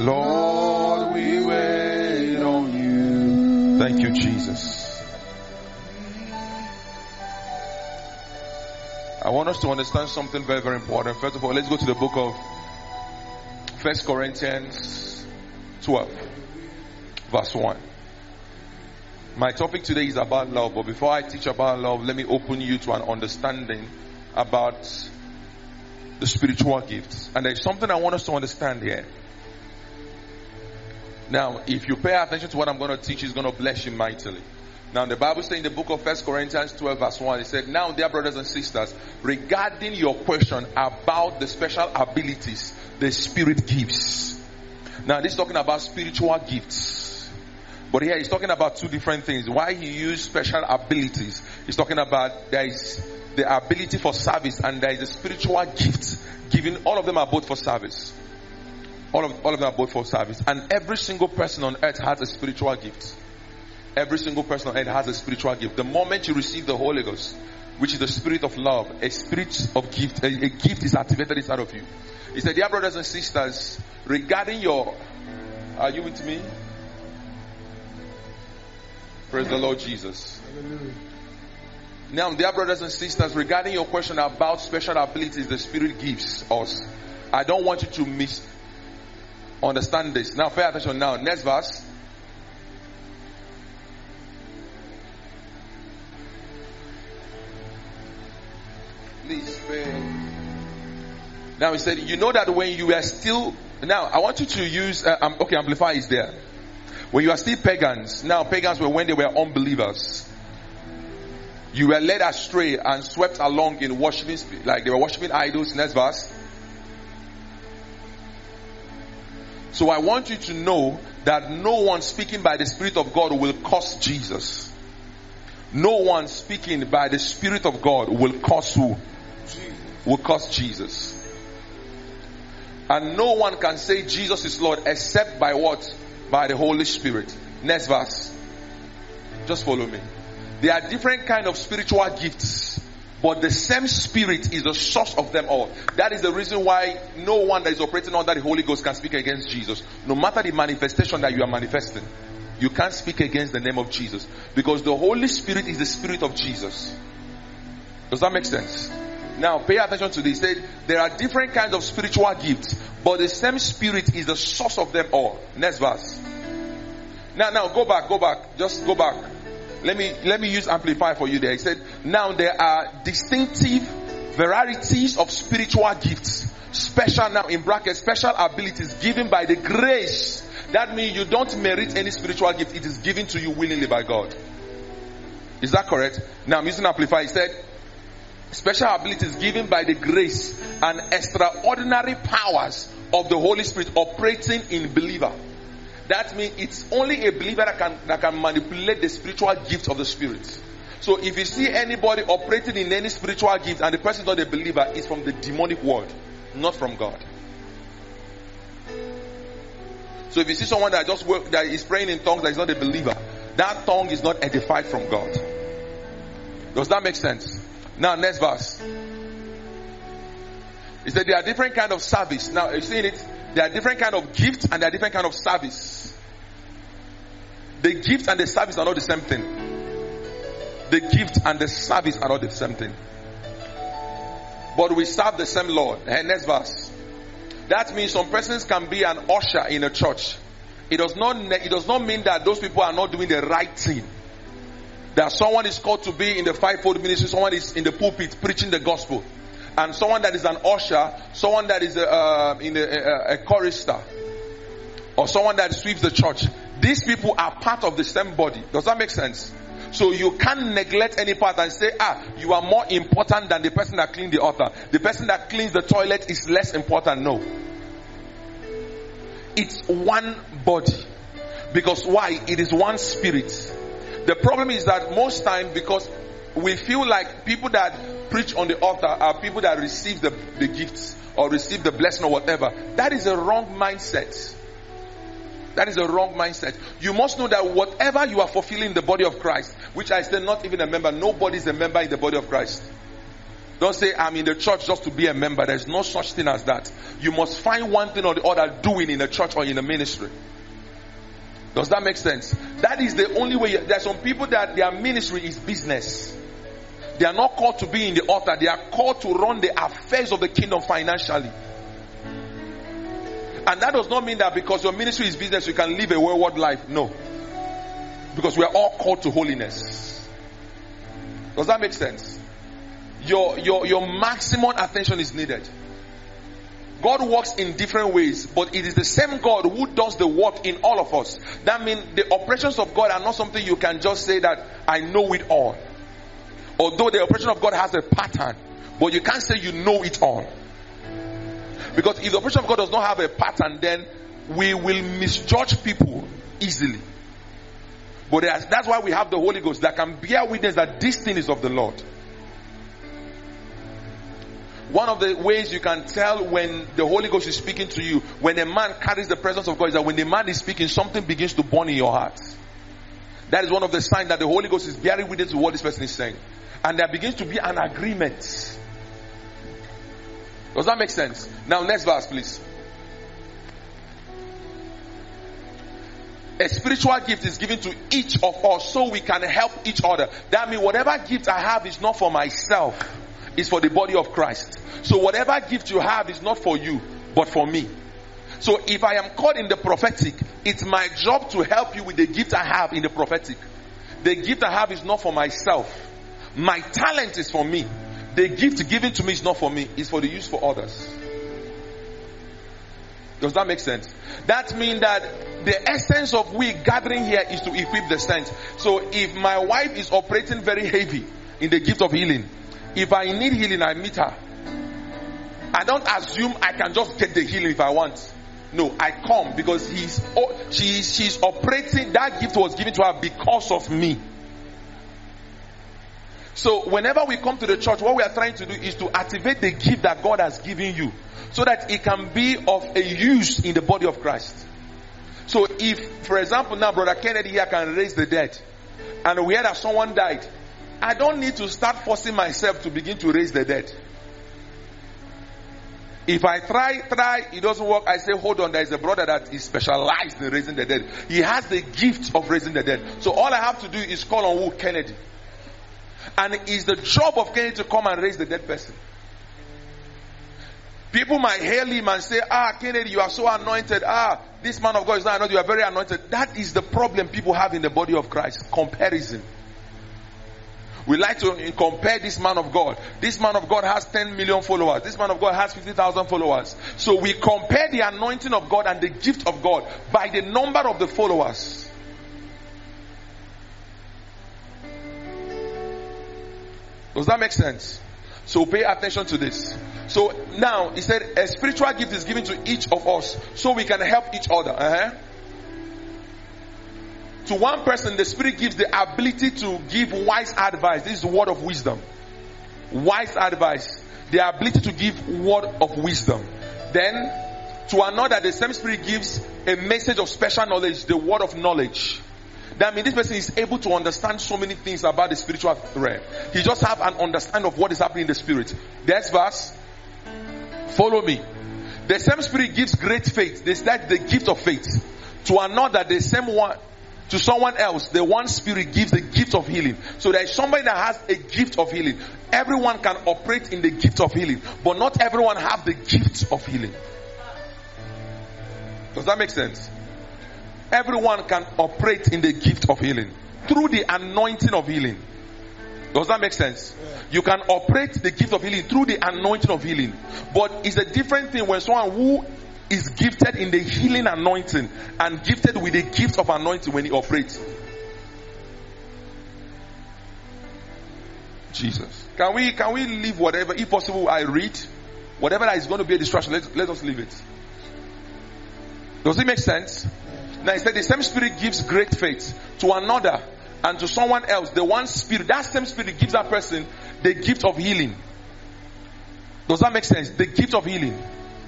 Lord, we wait on you. Thank you, Jesus. I want us to understand something very, very important. First of all, let's go to the book of 1 Corinthians 12, verse 1. My topic today is about love, but before I teach about love, let me open you to an understanding about the spiritual gifts. And there's something I want us to understand here. Now, if you pay attention to what I'm going to teach, it's going to bless you mightily. Now, the Bible says in the book of 1 Corinthians 12 verse 1, it said, now, dear brothers and sisters, regarding your question about the special abilities the Spirit gives. Now, this is talking about spiritual gifts. But here he's talking about two different things. Why he used special abilities? He's talking about there is the ability for service and there is the spiritual gift given. All of them are both for service. All of them are both for service. And every single person on earth has a spiritual gift. Every single person on earth has a spiritual gift. The moment you receive the Holy Ghost, which is the spirit of love, a spirit of gift, a gift is activated inside of you. He said, dear brothers and sisters, regarding your, are you with me? Praise the Lord Jesus. Hallelujah. Now, dear brothers and sisters, regarding your question about special abilities the Spirit gives us, I don't want you to misunderstand this. Now, pay attention now. Next verse. Please pay. Now he said, you know that when you were still, now I want you to use, Amplify is there. When you are still pagans, now pagans were when they were unbelievers. You were led astray and swept along in worshiping, like they were worshiping idols. Next verse. So I want you to know that no one speaking by the Spirit of God will curse Jesus. No one speaking by the Spirit of God will curse who? Will curse Jesus. And no one can say Jesus is Lord except by what? By the Holy Spirit. Next verse. Just follow me. There are different kind of spiritual gifts, but the same Spirit is the source of them all. That is the reason why no one that is operating under the Holy Ghost can speak against Jesus. No matter the manifestation that you are manifesting, you can't speak against the name of Jesus, because the Holy Spirit is the Spirit of Jesus. Does that make sense? Now pay attention to this. He said there are different kinds of spiritual gifts, but the same Spirit is the source of them all. Next verse. Now go back. Just go back. Let me use Amplify for you there. He said, now there are distinctive varieties of spiritual gifts. Special, now in brackets, special abilities given by the grace. That means you don't merit any spiritual gift. It is given to you willingly by God. Is that correct? Now I'm using Amplify. He said, special abilities given by the grace and extraordinary powers of the Holy Spirit operating in believer. That means it's only a believer that can manipulate the spiritual gift of the Spirit. So if you see anybody operating in any spiritual gift and the person is not a believer, it's from the demonic world, not from God. So if you see someone that that is praying in tongues that is not a believer, that tongue is not edified from God. Does that make sense? Now next verse. It said there are different kind of service. Now you're seeing it. There are different kind of gifts and there are different kind of service. The gift and the service are not the same thing. The gift and the service are not the same thing. But we serve the same Lord. And next verse. That means some persons can be an usher in a church. It does not mean that those people are not doing the right thing. That someone is called to be in the fivefold ministry, someone is in the pulpit preaching the gospel. And someone that is an usher, someone that is a chorister, or someone that sweeps the church. These people are part of the same body. Does that make sense? So you can't neglect any part and say, you are more important than the person that cleans the altar. The person that cleans the toilet is less important. No. It's one body. Because why? It is one Spirit. The problem is that most time, because we feel like people that preach on the altar are people that receive the gifts or receive the blessing or whatever. That is a wrong mindset. That is a wrong mindset. You must know that whatever you are fulfilling in the body of Christ, which I say not even a member, nobody is a member in the body of Christ. Don't say, I'm in the church just to be a member. There's no such thing as that. You must find one thing or the other doing in the church or in the ministry. Does that make sense? That is the only way. There are some people that their ministry is business. They are not called to be in the altar. They are called to run the affairs of the kingdom financially. And that does not mean that because your ministry is business, you can live a wayward life. No. Because we are all called to holiness. Does that make sense? Your maximum attention is needed. God works in different ways, but it is the same God who does the work in all of us. That means the operations of God are not something you can just say that I know it all. Although the operation of God has a pattern, but you can't say you know it all. Because if the operation of God does not have a pattern, then we will misjudge people easily. But that's why we have the Holy Ghost that can bear witness that this thing is of the Lord. One of the ways you can tell when the Holy Ghost is speaking to you, when a man carries the presence of God, is that when the man is speaking, something begins to burn in your heart. That is one of the signs that the Holy Ghost is bearing witness to what this person is saying. And there begins to be an agreement. Does that make sense? Now, next verse, please. A spiritual gift is given to each of us so we can help each other. That means whatever gift I have is not for myself. It's for the body of Christ. So whatever gift you have is not for you, but for me. So if I am called in the prophetic, it's my job to help you with the gift I have in the prophetic. The gift I have is not for myself. My talent is for me. The gift given to me is not for me. It's for the use for others. Does that make sense? That means that the essence of we gathering here is to equip the saints. So if my wife is operating very heavy in the gift of healing, if I need healing, I meet her. I don't assume I can just get the healing if I want. No, I come because she's operating. That gift was given to her because of me. So whenever we come to the church, what we are trying to do is to activate the gift that God has given you, so that it can be of a use in the body of Christ. So if, for example, now Brother Kennedy here can raise the dead, and we hear that someone died, I don't need to start forcing myself to begin to raise the dead. If I try, it doesn't work, I say, hold on, there is a brother that is specialized in raising the dead. He has the gift of raising the dead. So all I have to do is call on who? Kennedy. And it's the job of Kennedy to come and raise the dead person. People might hail him and say, Kennedy, you are so anointed. This man of God is not anointed. You are very anointed. That is the problem people have in the body of Christ. Comparison. We like to compare this man of God. This man of God has 10 million followers. This man of God has 50,000 followers. So we compare the anointing of God and the gift of God by the number of the followers. Does that make sense? So pay attention to this. So now, he said, a spiritual gift is given to each of us so we can help each other. To one person, the Spirit gives the ability to give wise advice. This is the word of wisdom. Wise advice. The ability to give word of wisdom. Then, to another, the same Spirit gives a message of special knowledge, the word of knowledge. That means this person is able to understand so many things about the spiritual realm. He just have an understanding of what is happening in the Spirit. Next verse. Follow me. The same Spirit gives great faith. That's the gift of faith. To another, the same one. To someone else, the one Spirit gives the gift of healing. So there is somebody that has a gift of healing. Everyone can operate in the gift of healing, but not everyone have the gift of healing. Does that make sense? Everyone can operate in the gift of healing through the anointing of healing. Does that make sense? You can operate the gift of healing through the anointing of healing. But it's a different thing when someone who is gifted in the healing anointing and gifted with the gift of anointing when he operates. Jesus. Can we leave whatever, if possible, I read? Whatever that is going to be a distraction, let us leave it. Does it make sense? Now he said the same Spirit gives great faith to another and to someone else. The one Spirit, that same Spirit gives that person the gift of healing. Does that make sense? The gift of healing.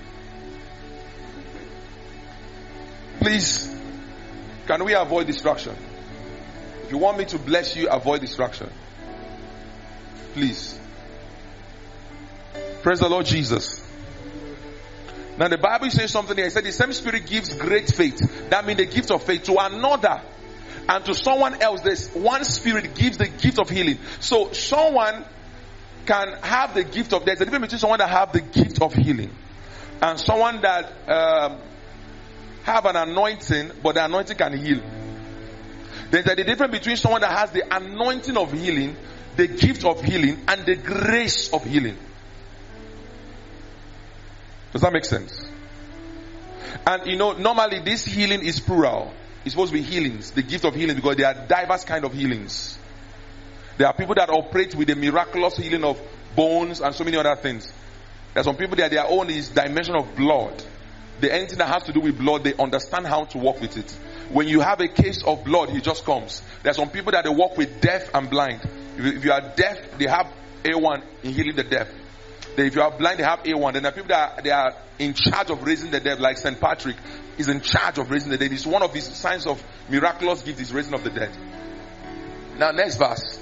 Please, can we avoid distraction? If you want me to bless you, avoid distraction. Please. Praise the Lord Jesus. Now the Bible says something here. It said the same Spirit gives great faith. That means the gift of faith to another. And to someone else, there's one Spirit gives the gift of healing. So someone can have the gift of, there's a difference between someone that have the gift of healing and someone that have an anointing, but the anointing can heal. There's a difference between someone that has the anointing of healing, the gift of healing, and the grace of healing. Does that make sense? And normally this healing is plural. It's supposed to be healings, the gift of healing, because there are diverse kind of healings. There are people that operate with the miraculous healing of bones and so many other things. There are some people that their own is dimension of blood. Anything that has to do with blood, they understand how to work with it. When you have a case of blood, he just comes. There are some people that they work with deaf and blind. If you are deaf, they have A1 in healing the deaf. If you are blind, they have A1. Then there are people that they are in charge of raising the dead, like St. Patrick is in charge of raising the dead. It's one of his signs of miraculous gift is raising of the dead. Now, next verse.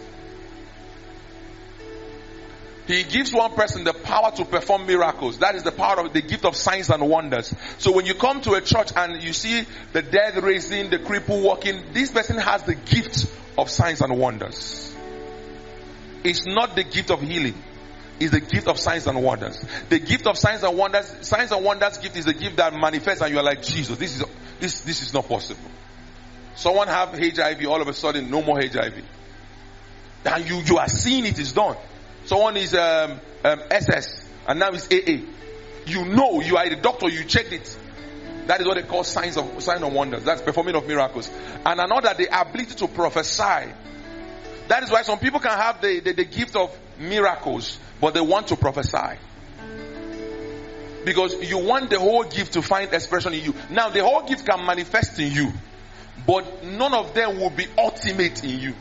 He gives one person the power to perform miracles. That is the power of the gift of signs and wonders. So when you come to a church and you see the dead raising, the cripple walking, this person has the gift of signs and wonders. It's not the gift of healing. It's the gift of signs and wonders. The gift of signs and wonders gift is the gift that manifests and you are like, Jesus, this is not possible. Someone have HIV, all of a sudden no more HIV. And you are seeing it is done. Someone is SS and now it's AA. You are the doctor, you checked it. That is what they call signs and wonders. That's performing of miracles. And another, the ability to prophesy. That is why some people can have the gift of miracles, but they want to prophesy. Because you want the whole gift to find expression in you. Now the whole gift can manifest in you, but none of them will be ultimate in you.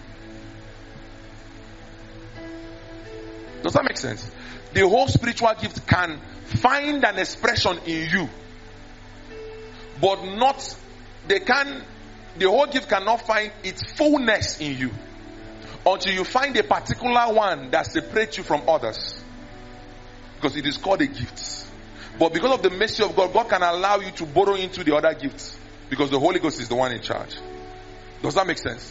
Does that make sense? The whole spiritual gift can find an expression in you, but the whole gift cannot find its fullness in you until you find a particular one that separates you from others. Because it is called a gift. But because of the mercy of God, God can allow you to borrow into the other gifts. Because the Holy Ghost is the one in charge. Does that make sense?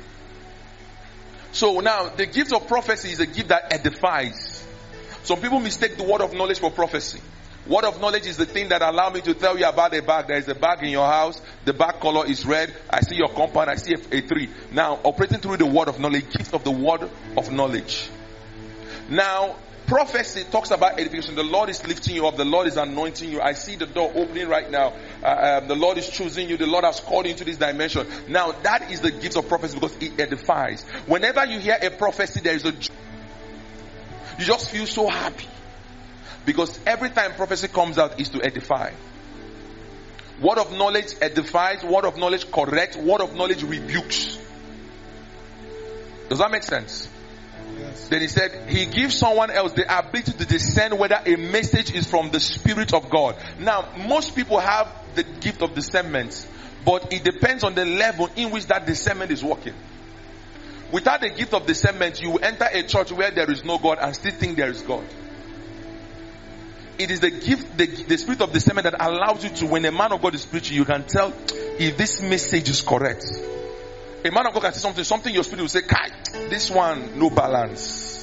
So now, the gift of prophecy is a gift that edifies. Some people mistake the word of knowledge for prophecy. Word of knowledge is the thing that allows me to tell you about a bag. There is a bag in your house. The bag color is red. I see your compound. I see a tree. Now, operating through the word of knowledge, gift of the word of knowledge. Now, prophecy talks about edification. The Lord is lifting you up. The Lord is anointing you. I see the door opening right now. The Lord is choosing you. The Lord has called you into this dimension. Now, that is the gift of prophecy because it edifies. Whenever you hear a prophecy, there is a joy. You just feel so happy. Because every time prophecy comes out is to edify. Word of knowledge edifies. Word of knowledge corrects. Word of knowledge rebukes. Does that make sense? Yes. Then he said, he gives someone else the ability to discern whether a message is from the Spirit of God. Now, most people have the gift of discernment, but it depends on the level in which that discernment is working. Without the gift of discernment, you will enter a church where there is no God and still think there is God. It is the gift, the spirit of discernment that allows you to, when a man of God is preaching, you can tell if this message is correct. A man of God can say something your spirit will say, Kai, this one, no balance.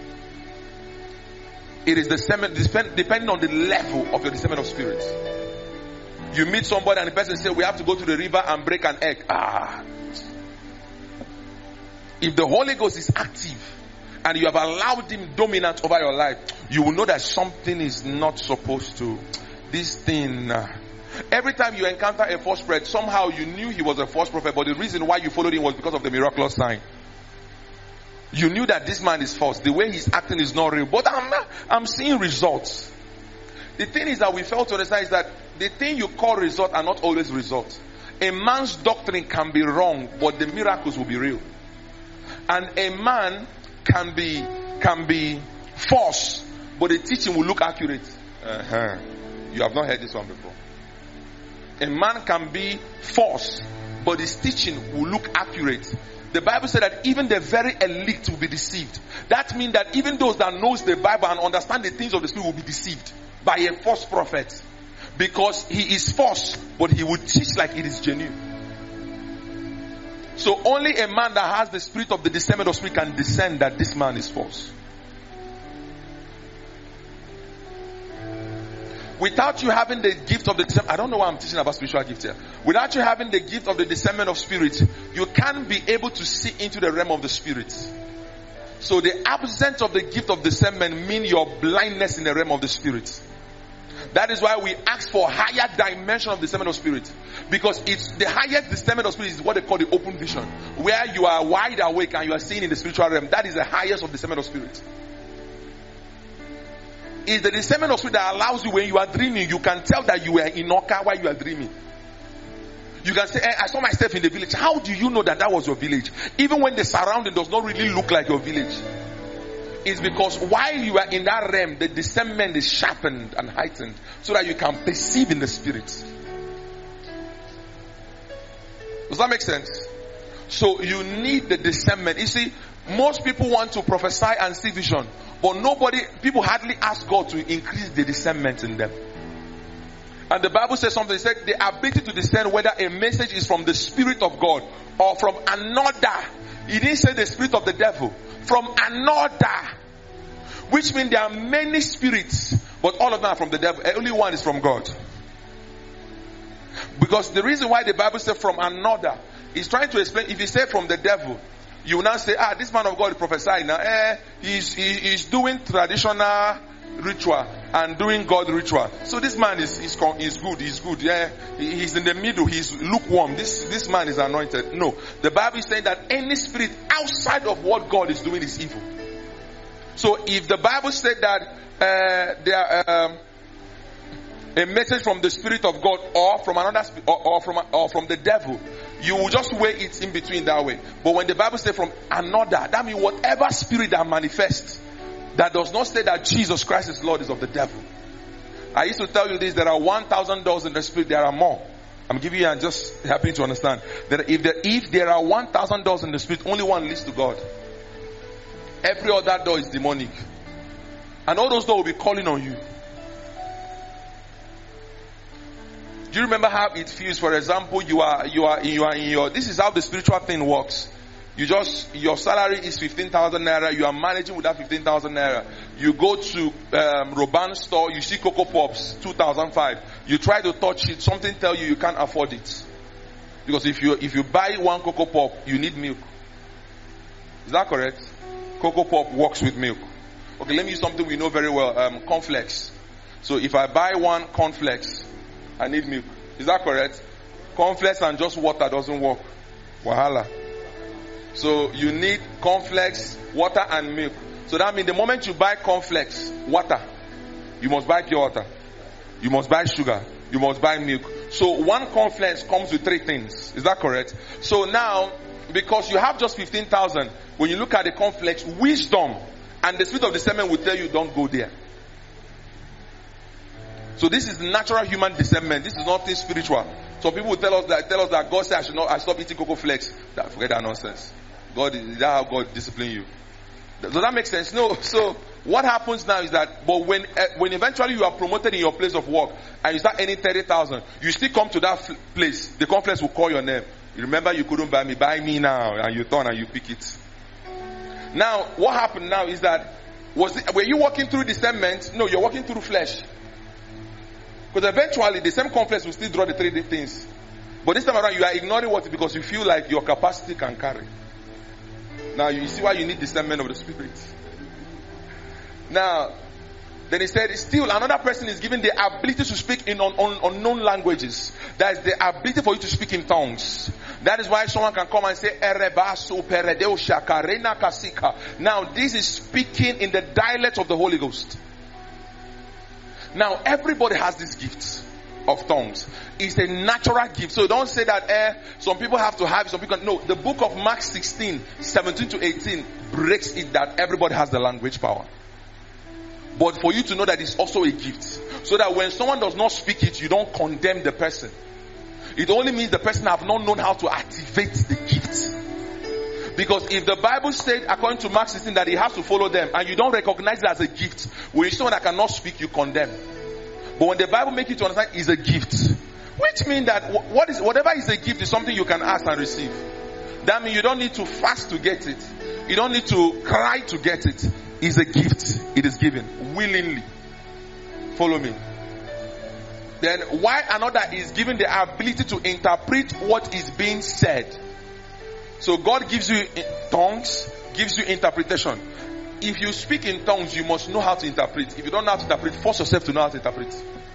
It is discernment, depending on the level of your discernment of spirit. You meet somebody and the person says, we have to go to the river and break an egg. If the Holy Ghost is active, and you have allowed him dominant over your life, you will know that something is not supposed to. This thing. Every time you encounter a false prophet, somehow you knew he was a false prophet, but the reason why you followed him was because of the miraculous sign. You knew that this man is false. The way he's acting is not real. But I'm seeing results. The thing is that we fail to understand is that the thing you call result are not always results. A man's doctrine can be wrong, but the miracles will be real. And a man can be false, but the teaching will look accurate. You have not heard this one before. A man can be false, but his teaching will look accurate. The Bible said that even the very elite will be deceived. That means that even those that knows the Bible and understand the things of the Spirit will be deceived by a false prophet. Because he is false, but he will teach like it is genuine. So only a man that has the spirit of the discernment of spirit can discern that this man is false. Without you having the gift of the discernment, I don't know why I'm teaching about spiritual gift here. Without you having the gift of the discernment of spirit, you can't be able to see into the realm of the spirit. So the absence of the gift of discernment means your blindness in the realm of the spirit. That is why we ask for higher dimension of discernment of spirit. Because it's the highest discernment of spirit is what they call the open vision. Where you are wide awake and you are seeing in the spiritual realm. That is the highest of discernment of spirit. It's the discernment of spirit that allows you when you are dreaming, you can tell that you are in Oka while you are dreaming. You can say, I saw myself in the village. How do you know that that was your village? Even when the surrounding does not really look like your village. It's because while you are in that realm, the discernment is sharpened and heightened so that you can perceive in the spirit. Does that make sense? So you need the discernment. You see, most people want to prophesy and see vision, but people hardly ask God to increase the discernment in them. And the Bible says something. It said the ability to discern whether a message is from the Spirit of God or from another. He didn't say the spirit of the devil. From another. Which means there are many spirits, but all of them are from the devil. Only one is from God. Because the reason why the Bible says from another is trying to explain. If you say from the devil, you will now say, this man of God is prophesying now. He's doing traditional ritual and doing God ritual. So this man is good. He's good. Yeah, he's in the middle. He's lukewarm. This man is anointed. No, the Bible is saying that any spirit outside of what God is doing is evil. So if the Bible said that a message from the Spirit of God or from another or from the devil, you will just weigh it in between that way. But when the Bible says from another, that means whatever spirit that manifests that does not say that Jesus Christ is Lord is of the devil. I used to tell you this, there are 1,000 doors in the spirit, there are more. I'm giving you and just happy to understand that if there are 1,000 doors in the spirit, only one leads to God. Every other door is demonic. And all those doors will be calling on you. Do you remember how it feels? For example, you are in your, this is how the spiritual thing works. Your salary is 15,000 naira. You are managing with that 15,000 naira. You go to Roban store. You see Cocoa Pops, 2005. You try to touch it. Something tell you can't afford it. Because if you buy one Cocoa Pop, you need milk. Is that correct? Cocoa Pop works with milk. Okay, let me use something we know very well. Cornflakes. So if I buy one cornflakes, I need milk. Is that correct? Cornflakes and just water doesn't work. Wahala. So you need cornflakes, water and milk. So that means the moment you buy cornflakes, water, you must buy pure water. You must buy sugar. You must buy milk. So one cornflakes comes with 3 things. Is that correct? So now, because you have just 15,000, when you look at the cornflakes, wisdom and the spirit of discernment will tell you don't go there. So this is natural human discernment. This is nothing spiritual. Some people will tell us that God said I stop eating cocoa flakes. Forget that nonsense. Is that how God discipline you? Does that make sense? No. So what happens now is that, but when eventually you are promoted in your place of work and you start earning 30,000, you still come to that place. The conference will call your name. You remember you couldn't buy me now, and you turn and you pick it. Now what happened now is that were you walking through discernment? No, you're walking through flesh. Because eventually the same complex will still draw the 3 things. But this time around you are ignoring what because you feel like your capacity can carry. Now you see why you need discernment of the spirit. Now, then he said, still another person is given the ability to speak in unknown languages. That is the ability for you to speak in tongues. That is why someone can come and say, now this is speaking in the dialect of the Holy Ghost. Now, everybody has this gift of tongues. It's a natural gift. So don't say that some people have to have it, some people no. The book of Mark 16, 17 to 18 breaks it that everybody has the language power. But for you to know that it's also a gift. So that when someone does not speak it, you don't condemn the person. It only means the person have not known how to activate the gift. Because if the Bible said, according to Mark 16, that he has to follow them, and you don't recognize it as a gift, when you see someone that cannot speak, you condemn. But when the Bible makes you to understand it's a gift, which means that whatever is a gift is something you can ask and receive. That means you don't need to fast to get it. You don't need to cry to get it. It's a gift. It is given willingly. Follow me. Then why another is given the ability to interpret what is being said. So God gives you tongues, gives you interpretation. If you speak in tongues, you must know how to interpret. If you don't know how to interpret, force yourself to know how to interpret.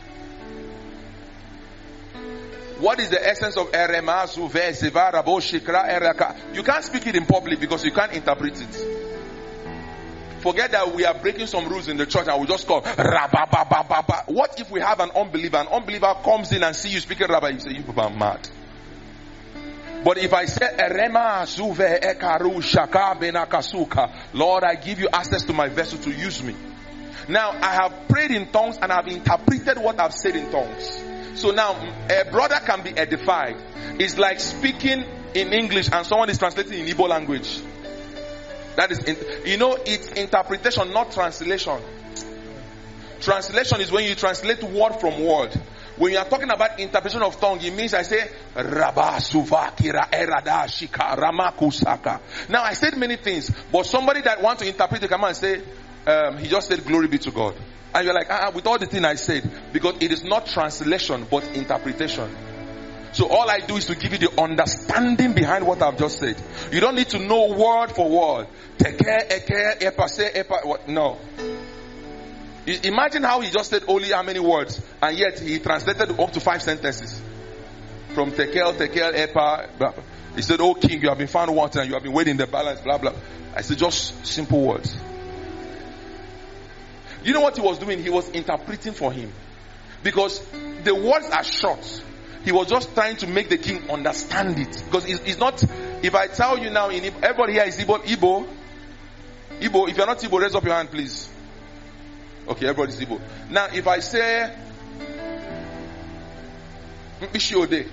What is the essence of Erema, Zuve, Seva, Rabo, Shikra, Eraka? You can't speak it in public because you can't interpret it. Forget that we are breaking some rules in the church and we just call Rabba. What if we have an unbeliever? An unbeliever comes in and see you speaking Rabba, you say, you people are mad. But if I say Erema, Zuve, Ekaru, Shaka, Benakasuka, Lord, I give you access to my vessel to use me. Now, I have prayed in tongues and I've interpreted what I've said in tongues. So now, a brother can be edified. It's like speaking in English and someone is translating in Igbo language. That is, it's interpretation, not translation. Translation is when you translate word from word. When you are talking about interpretation of tongue, it means I say, Rabba, Suva, Kira, Erada, Shika, Ramakusaka. Now I said many things, but somebody that wants to interpret it, come and say, he just said, glory be to God. And you're like, with all the things I said, because it is not translation, but interpretation. So all I do is to give you the understanding behind what I've just said. You don't need to know word for word. No. Imagine how he just said only how many words, and yet he translated up to 5 sentences. From tekel, epa, blah, blah. He said, oh king, you have been found wanting and you have been weighing the balance, blah, blah. I said, just simple words. You know what he was doing? He was interpreting for him. Because the words are short. He was just trying to make the king understand it. Because it's not, if I tell you now, everybody here is Igbo. Igbo, if you're not Igbo, raise up your hand, please. Okay, everybody's Igbo. Now, if I say, Mpishiode,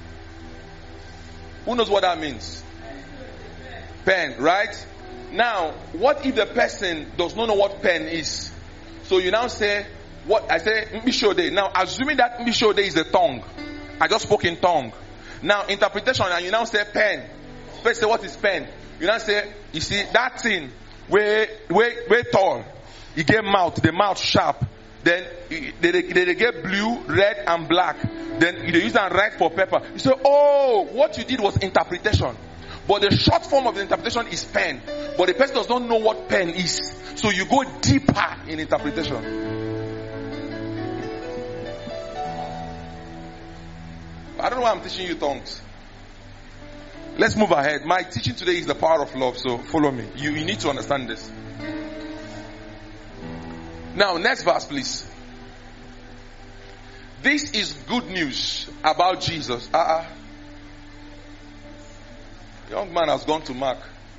who knows what that means? Pen, right? Now, what if the person does not know what pen is? So you now say, what I say, Mpishiode. Now, assuming that Mpishiode is the tongue. I just spoke in tongue. Now, interpretation, and you now say pen. First say, what is pen? You now say, you see, that thing, way tall. You get mouth, the mouth sharp. Then they get blue, red, and black. Then you use and write for paper. You say, oh, what you did was interpretation. But the short form of the interpretation is pen. But the person does not know what pen is. So you go deeper in interpretation. I don't know why I'm teaching you tongues. Let's move ahead. My teaching today is the power of love. So follow me. You need to understand this. Now, next verse, please. This is good news about Jesus. Young man has gone to Mark.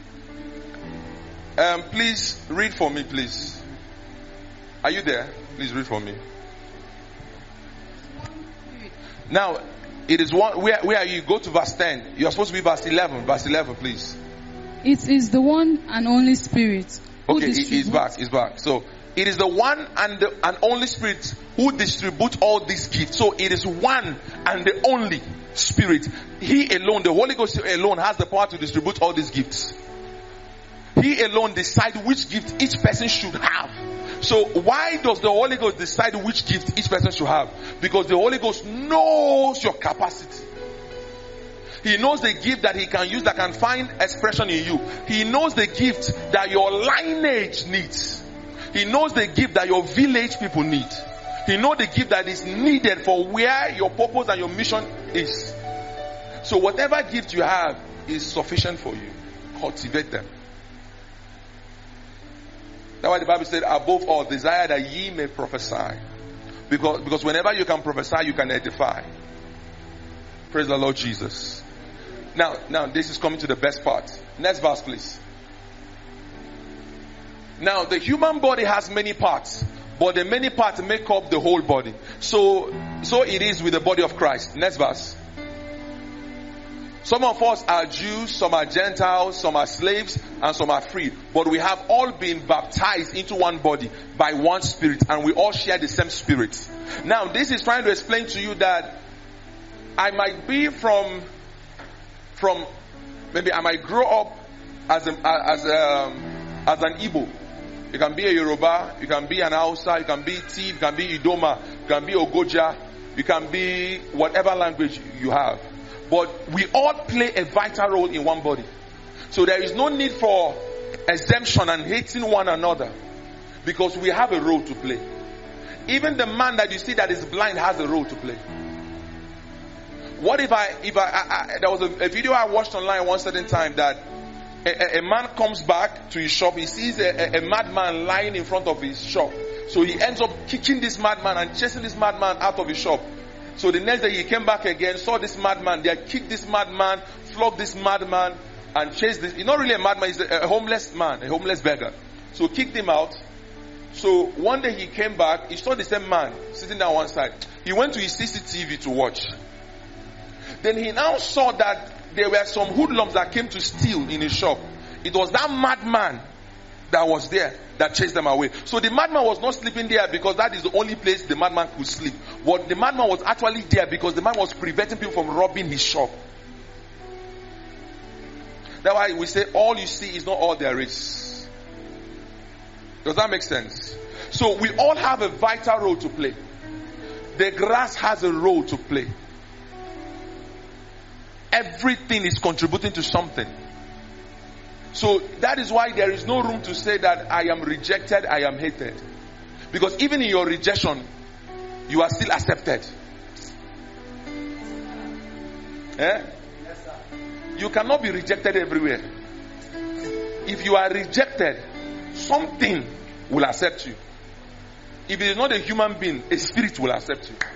Please read for me, please. Are you there? Please read for me. Now, it is one. Where are you? Go to verse 10. You are supposed to be verse 11. Verse 11, please. It is the one and only Spirit. Okay, he's back. So, it is the one and only Spirit who distributes all these gifts. So it is one and the only Spirit. He alone, the Holy Ghost alone, has the power to distribute all these gifts. He alone decides which gift each person should have. So why does the Holy Ghost decide which gift each person should have? Because the Holy Ghost knows your capacity. He knows the gift that he can use that can find expression in you. He knows the gift that your lineage needs. He knows the gift that your village people need. He knows the gift that is needed for where your purpose and your mission is. So whatever gift you have is sufficient for you. Cultivate them. That's why the Bible said, above all, desire that ye may prophesy. Because whenever you can prophesy, you can edify. Praise the Lord Jesus. Now this is coming to the best part. Next verse, please. Now, the human body has many parts, but the many parts make up the whole body. So it is with the body of Christ. Next verse. Some of us are Jews, some are Gentiles, some are slaves, and some are free. But we have all been baptized into one body by one Spirit, and we all share the same Spirit. Now, this is trying to explain to you that I might be from maybe I might grow up as an Igbo. You can be a Yoruba, you can be an Hausa, you can be Tiv, you can be Idoma, you can be Ogoja, you can be whatever language you have. But we all play a vital role in one body. So there is no need for exemption and hating one another, because we have a role to play. Even the man that you see that is blind has a role to play. What if there was a video I watched online one certain time that a man comes back to his shop, he sees a madman lying in front of his shop. So he ends up kicking this madman and chasing this madman out of his shop. So the next day he came back again, saw this madman, they had kicked this madman, flogged this madman, and chased this. He's not really a madman, he's a homeless man, a homeless beggar. So kicked him out. So one day he came back, he saw the same man sitting down one side. He went to his CCTV to watch. Then he now saw that there were some hoodlums that came to steal in his shop. It was that madman that was there that chased them away. So the madman was not sleeping there because that is the only place the madman could sleep. But the madman was actually there because the man was preventing people from robbing his shop. That's why we say all you see is not all there is. Does that make sense? So we all have a vital role to play. The grass has a role to play. Everything is contributing to something. So that is why there is no room to say that I am rejected, I am hated. Because even in your rejection, you are still accepted. You cannot be rejected everywhere. If you are rejected, something will accept you. If it is not a human being, a spirit will accept you.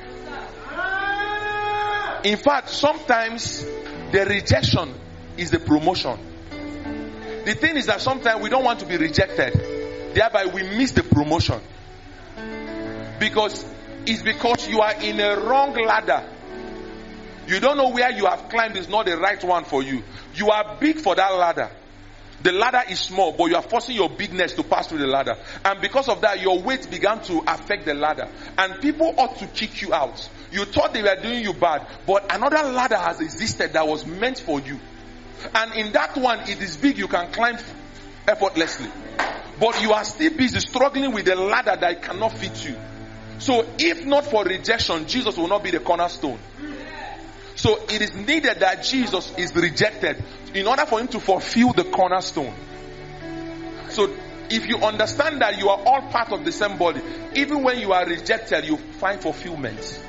In fact, sometimes the rejection is the promotion. The thing is that sometimes we don't want to be rejected. Thereby we miss the promotion. Because you are in a wrong ladder. You don't know where you have climbed is not the right one for you. You are big for that ladder. The ladder is small, but you are forcing your bigness to pass through the ladder. And because of that, your weight began to affect the ladder. And people ought to kick you out. You thought they were doing you bad, but another ladder has existed that was meant for you. And in that one, it is big, you can climb effortlessly. But you are still busy struggling with the ladder that cannot fit you. So if not for rejection, Jesus will not be the cornerstone. So it is needed that Jesus is rejected in order for him to fulfill the cornerstone. So if you understand that you are all part of the same body, even when you are rejected, you find fulfillment.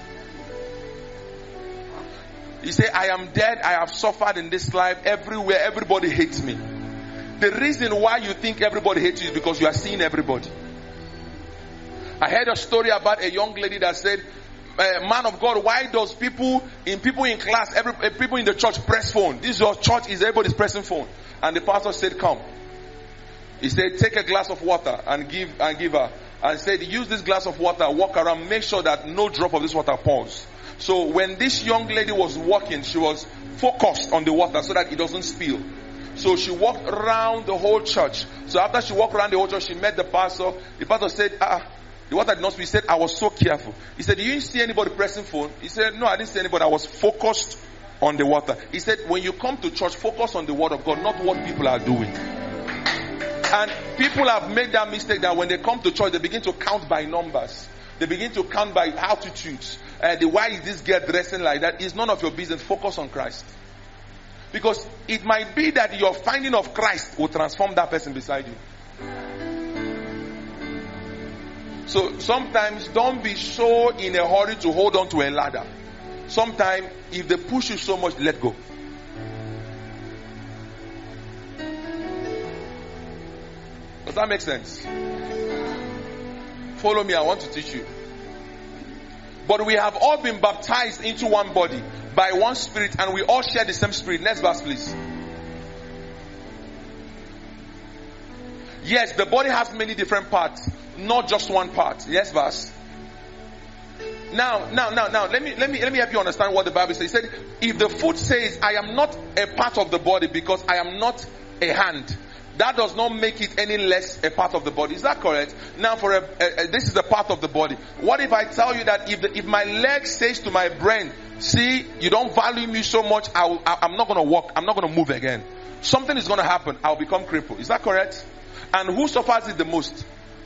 You say, I am dead, I have suffered in this life, everywhere, everybody hates me. The reason why you think everybody hates you is because you are seeing everybody. I heard a story about a young lady that said, man of God, why does people in class, people in the church press phone? This is your church, is everybody's pressing phone. And the pastor said, come. He said, take a glass of water and give her. And said, use this glass of water, walk around, make sure that no drop of this water pours. So when this young lady was walking, she was focused on the water so that it doesn't spill. So she walked around the whole church. So after she walked around the whole church, she met the pastor. The pastor said, the water did not spill. He said, I was so careful. He said, you didn't see anybody pressing phone? He said, no, I didn't see anybody. I was focused on the water. He said, when you come to church, focus on the word of God, not what people are doing. And people have made that mistake that when they come to church, they begin to count by numbers. They begin to count by altitudes. Why is this girl dressing like that? It's none of your business. Focus on Christ. Because it might be that your finding of Christ will transform that person beside you. So sometimes don't be so in a hurry to hold on to a ladder. Sometimes if they push you so much, let go. Does that make sense? Follow me, I want to teach you. But we have all been baptized into one body by one Spirit, and we all share the same Spirit. Next verse, please. Yes, the body has many different parts, not just one part. Yes, verse. Now, let me help you understand what the Bible says. It said, if the foot says, I am not a part of the body because I am not a hand, that does not make it any less a part of the body. Is that correct? Now, this is a part of the body. What if I tell you that if my leg says to my brain, see, you don't value me so much, I'm not going to walk, I'm not going to move again. Something is going to happen, I'll become crippled. Is that correct? And who suffers it the most?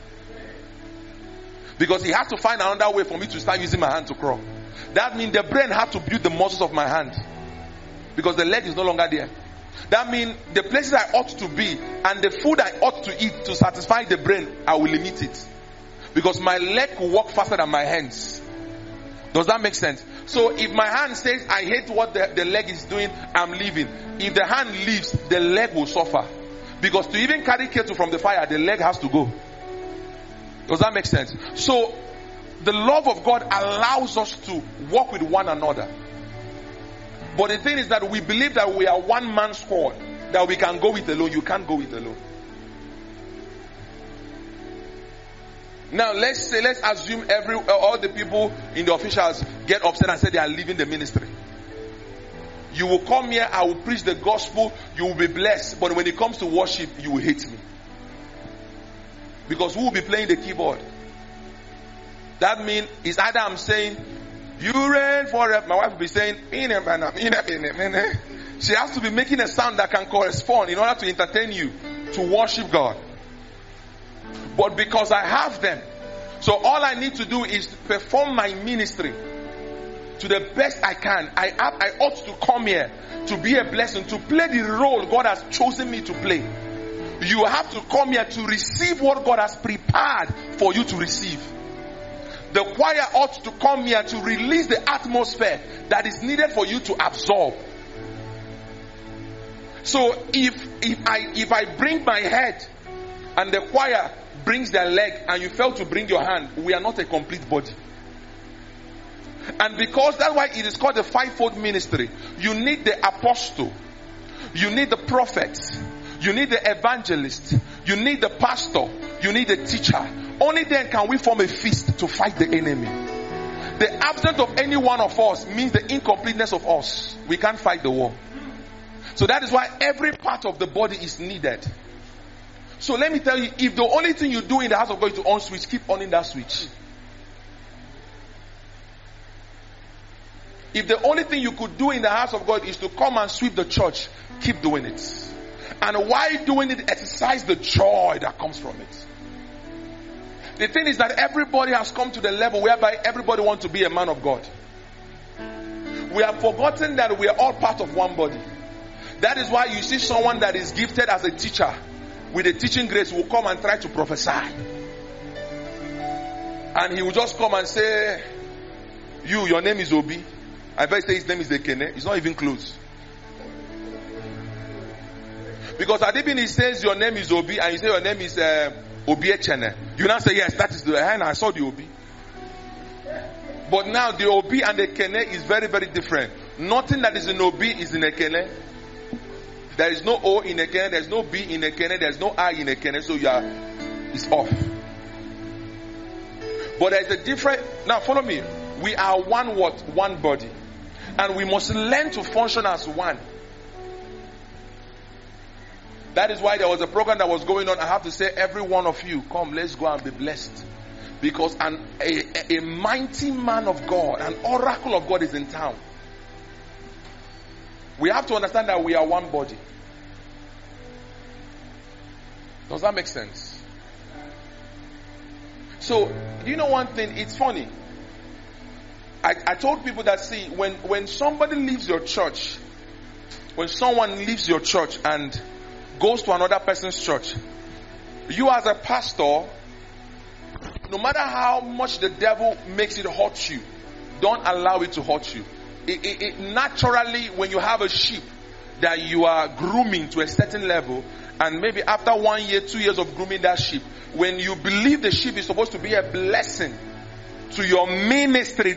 Because he has to find another way for me to start using my hand to crawl. That means the brain had to build the muscles of my hand. Because the leg is no longer there. That means the places I ought to be and the food I ought to eat to satisfy the brain, I will limit it. Because my leg will walk faster than my hands. Does that make sense? So if my hand says, I hate what the leg is doing, I'm leaving. If the hand leaves, the leg will suffer. Because to even carry kettle from the fire, the leg has to go. Does that make sense? So, the love of God allows us to walk with one another. But the thing is that we believe that we are one man squad, that we can go it alone. You can't go it alone. Now, let's assume all the people in the officials get upset and say they are leaving the ministry. You will come here, I will preach the gospel, you will be blessed. But when it comes to worship, you will hate me. Because who will be playing the keyboard? That means it's either I'm saying, you reign forever. My wife will be saying, she has to be making a sound that can correspond in order to entertain you, to worship God. But because I have them, so all I need to do is perform my ministry to the best I can. I ought to come here to be a blessing, to play the role God has chosen me to play. You have to come here to receive what God has prepared for you to receive. The choir ought to come here to release the atmosphere that is needed for you to absorb. So if I bring my head and the choir brings their leg and you fail to bring your hand, we are not a complete body. And because that's why it is called the fivefold ministry. You need the apostle, you need the prophet, you need the evangelist, you need the pastor, you need the teacher. Only then can we form a fist to fight the enemy. The absence of any one of us means the incompleteness of us. We can't fight the war. So that is why every part of the body is needed. So let me tell you, if the only thing you do in the house of God is to on switch, keep on in that switch. If the only thing you could do in the house of God is to come and sweep the church, keep doing it. And while doing it, exercise the joy that comes from it. The thing is that everybody has come to the level whereby everybody wants to be a man of God. We have forgotten that we are all part of one body. That is why you see someone that is gifted as a teacher with a teaching grace will come and try to prophesy. And he will just come and say, your name is Obi. I better say his name is Ekene. It's not even close. Because Adibini says your name is Obi and you say your name is Obi Echene. You now say, yes, that is the hand. I saw the Obi. But now the Obi and the Ekene is very, very different. Nothing that is in Obi is in Ekene. There is no O in Ekene. There is no B in Ekene. There is no I in Ekene. So it's off. But there is a different. Now follow me. We are one what? One body. And we must learn to function as one. That is why there was a program that was going on. I have to say, every one of you, come, let's go and be blessed. Because a mighty man of God, an oracle of God is in town. We have to understand that we are one body. Does that make sense? So, you know one thing? It's funny. I told people that, see, when somebody leaves your church, when someone leaves your church and goes to another person's church, you as a pastor, no matter how much the devil makes it hurt you, don't allow it to hurt you. It naturally, when you have a sheep that you are grooming to a certain level, and maybe after 1 year, 2 years of grooming that sheep, when you believe the sheep is supposed to be a blessing to your ministry,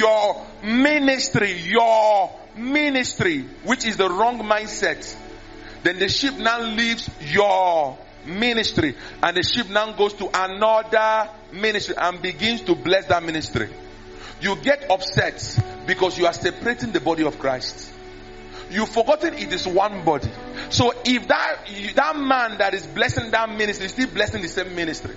which is the wrong mindset, then the sheep now leaves your ministry and the sheep now goes to another ministry and begins to bless that ministry. You get upset because you are separating the body of Christ. You've forgotten it is one body. So if that man that is blessing that ministry is still blessing the same ministry.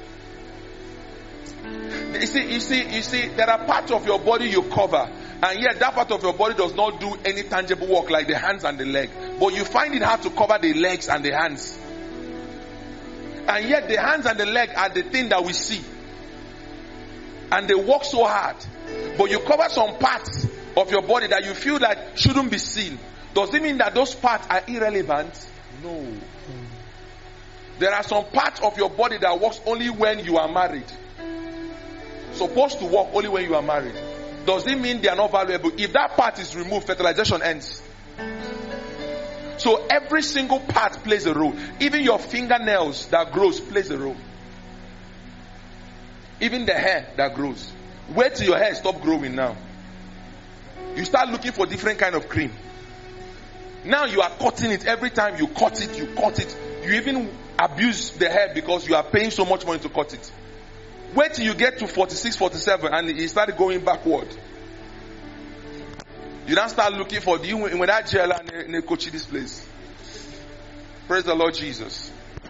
You see, there are parts of your body you cover, and yet that part of your body does not do any tangible work like the hands and the leg. But you find it hard to cover the legs and the hands. And yet the hands and the leg are the thing that we see. And they work so hard. But you cover some parts of your body that you feel like shouldn't be seen. Does it mean that those parts are irrelevant? No. There are some parts of your body that works only when you are married. Supposed to work only when you are married. Does it mean they are not valuable? If that part is removed, fertilization ends. So every single part plays a role. Even your fingernails that grows plays a role. Even the hair that grows. Wait till your hair stop growing now. You start looking for different kind of cream. Now you are cutting it. Every time you cut it, you cut it. You even abuse the hair because you are paying so much money to cut it. Wait till you get to 46, 47 and it started going backward. You then start looking for when that gel and they coach this place. Praise the Lord Jesus.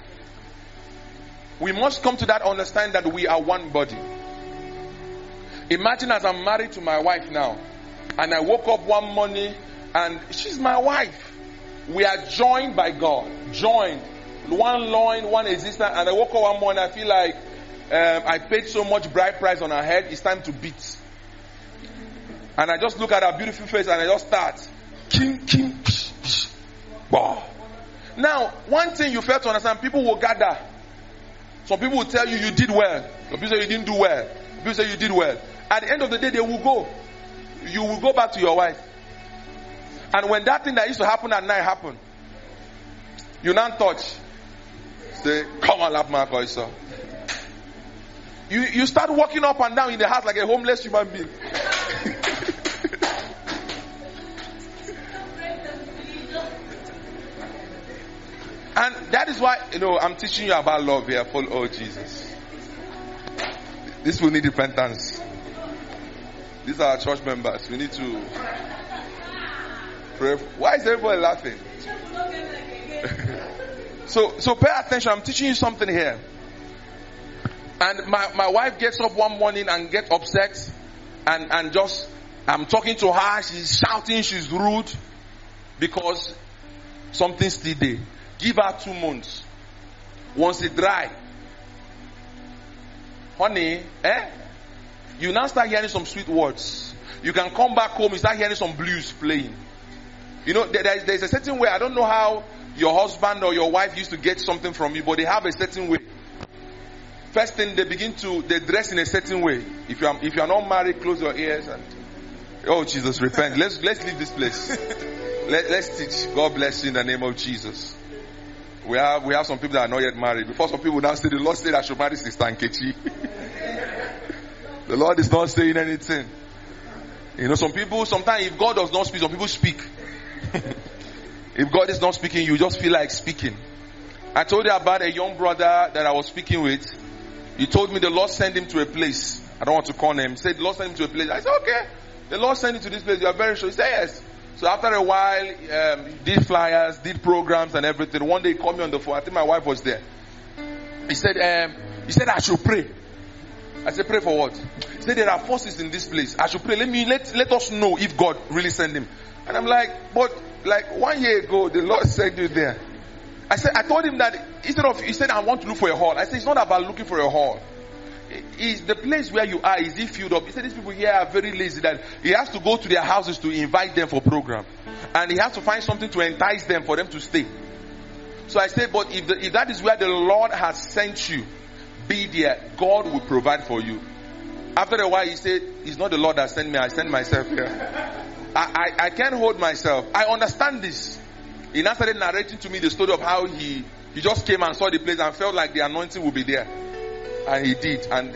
We must come to that understanding that we are one body. Imagine as I'm married to my wife now, and I woke up one morning and she's my wife. We are joined by God. Joined. One loin, one existence. And I woke up one morning, I feel like I paid so much bride price on her head, it's time to beat. And I just look at her beautiful face and I just start. King. Wow. Now, one thing you fail to understand, people will gather. Some people will tell you you did well. Some people say you didn't do well. Some people say you did well. At the end of the day, they will go. You will go back to your wife. And when that thing that used to happen at night happen, you now touch. Say, come on, lap my voice, sir. You start walking up and down in the house like a homeless human being. And that is why, I'm teaching you about love here. Oh, Jesus. This will need repentance. These are our church members. We need to pray. Why is everybody laughing? So pay attention. I'm teaching you something here. And my wife gets up one morning and gets upset. And just, I'm talking to her. She's shouting. She's rude. Because something's still there. Give her 2 months. Once it dry. Honey, you now start hearing some sweet words. You can come back home, you start hearing some blues playing. There's a certain way. I don't know how your husband or your wife used to get something from you, but they have a certain way. First thing, they dress in a certain way. If you are not married, close your ears and, oh Jesus, repent. Let's leave this place. Let's teach. God bless you in the name of Jesus. We have some people that are not yet married. Before some people now say, the Lord said I should marry Sister Nkechi. The Lord is not saying anything. Some people, sometimes if God does not speak, some people speak. If God is not speaking, you just feel like speaking. I told you about a young brother that I was speaking with. He told me the Lord sent him to a place. I don't want to call him. He said the Lord sent him to a place. I said, okay. The Lord sent you to this place. You are very sure. He said, yes. So after a while, did flyers, did programs and everything. One day he called me on the phone. I think my wife was there. He said I should pray. I said, pray for what? He said, there are forces in this place. I should pray. Let us know if God really sent him. And I'm like, but like 1 year ago, the Lord sent you there. I told him that he said, I want to look for a hall. I said, it's not about looking for a hall. Is the place where you are, is it filled up? He said, these people here are very lazy that he has to go to their houses to invite them for program. And he has to find something to entice them for them to stay. So I said, but if that is where the Lord has sent you, be there. God will provide for you. After a while, he said, it's not the Lord that sent me, I sent myself here. I can't hold myself. I understand this. He now started narrating to me the story of how he just came and saw the place and felt like the anointing would be there. And he did. And,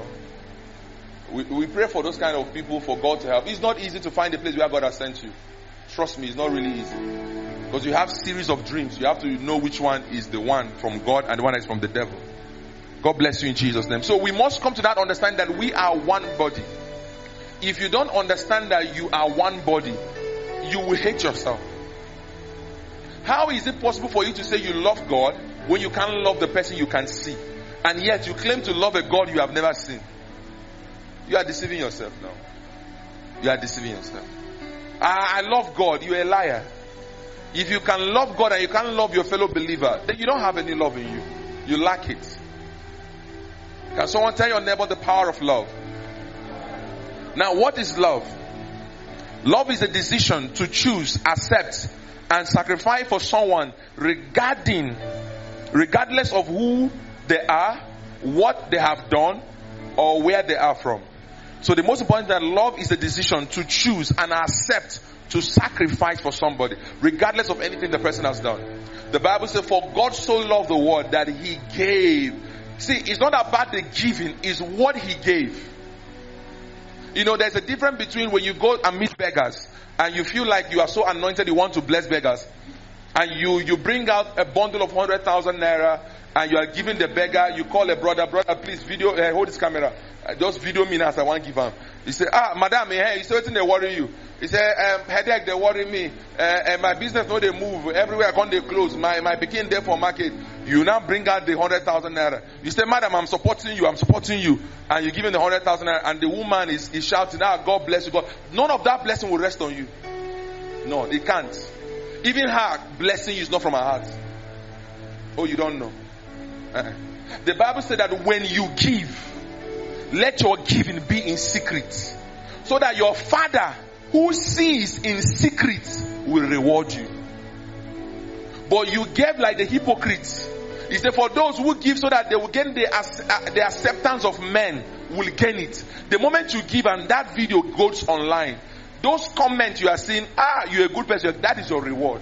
we pray for those kind of people for God to help. It's not easy to find a place where God has sent you. Trust me, it's not really easy. Because you have series of dreams. You have to know which one is the one from God and the one that is from the devil. God bless you in Jesus' name. So we must come to that understanding that we are one body. if you don't understand that you are one body, you will hate yourself. How is it possible for you to say you love God when you can't love the person you can see? And yet you claim to love a God you have never seen. You are deceiving yourself now. You are deceiving yourself. I love God. You are a liar. If you can love God and you can't love your fellow believer, then you don't have any love in you. You lack it. Can someone tell your neighbor the power of love? Now, what is love? Love is a decision to choose, accept, and sacrifice for someone regardless of who they are, what they have done, or where they are from. So the most important thing, that love is a decision to choose and accept to sacrifice for somebody, regardless of anything the person has done. The Bible says, for God so loved the world that he gave. See, it's not about the giving, it's what he gave. You know, there's a difference between when you go and meet beggars and you feel like you are so anointed you want to bless beggars, and you bring out a bundle of 100,000 naira and you are giving the beggar. You call a brother, please video, hold this camera, just video me now as I want to give him. He say, madam, hey, you say what they worry you? He say, headache, they worry me, and my business no they move, everywhere I come they close, my picking there for market. You now bring out the 100,000 naira. You say, madam, I'm supporting you, and you give him the 100,000 naira, and the woman is shouting, God bless you, God. None of that blessing will rest on you. No, it can't. Even her blessing is not from her heart. Oh, you don't know. The Bible said that when you give, let your giving be in secret, so that your Father who sees in secret will reward you. But you gave like the hypocrites. He said, for those who give so that they will gain the acceptance of men, will gain it. The moment you give and that video goes online, those comments you are seeing, you're a good person, that is your reward.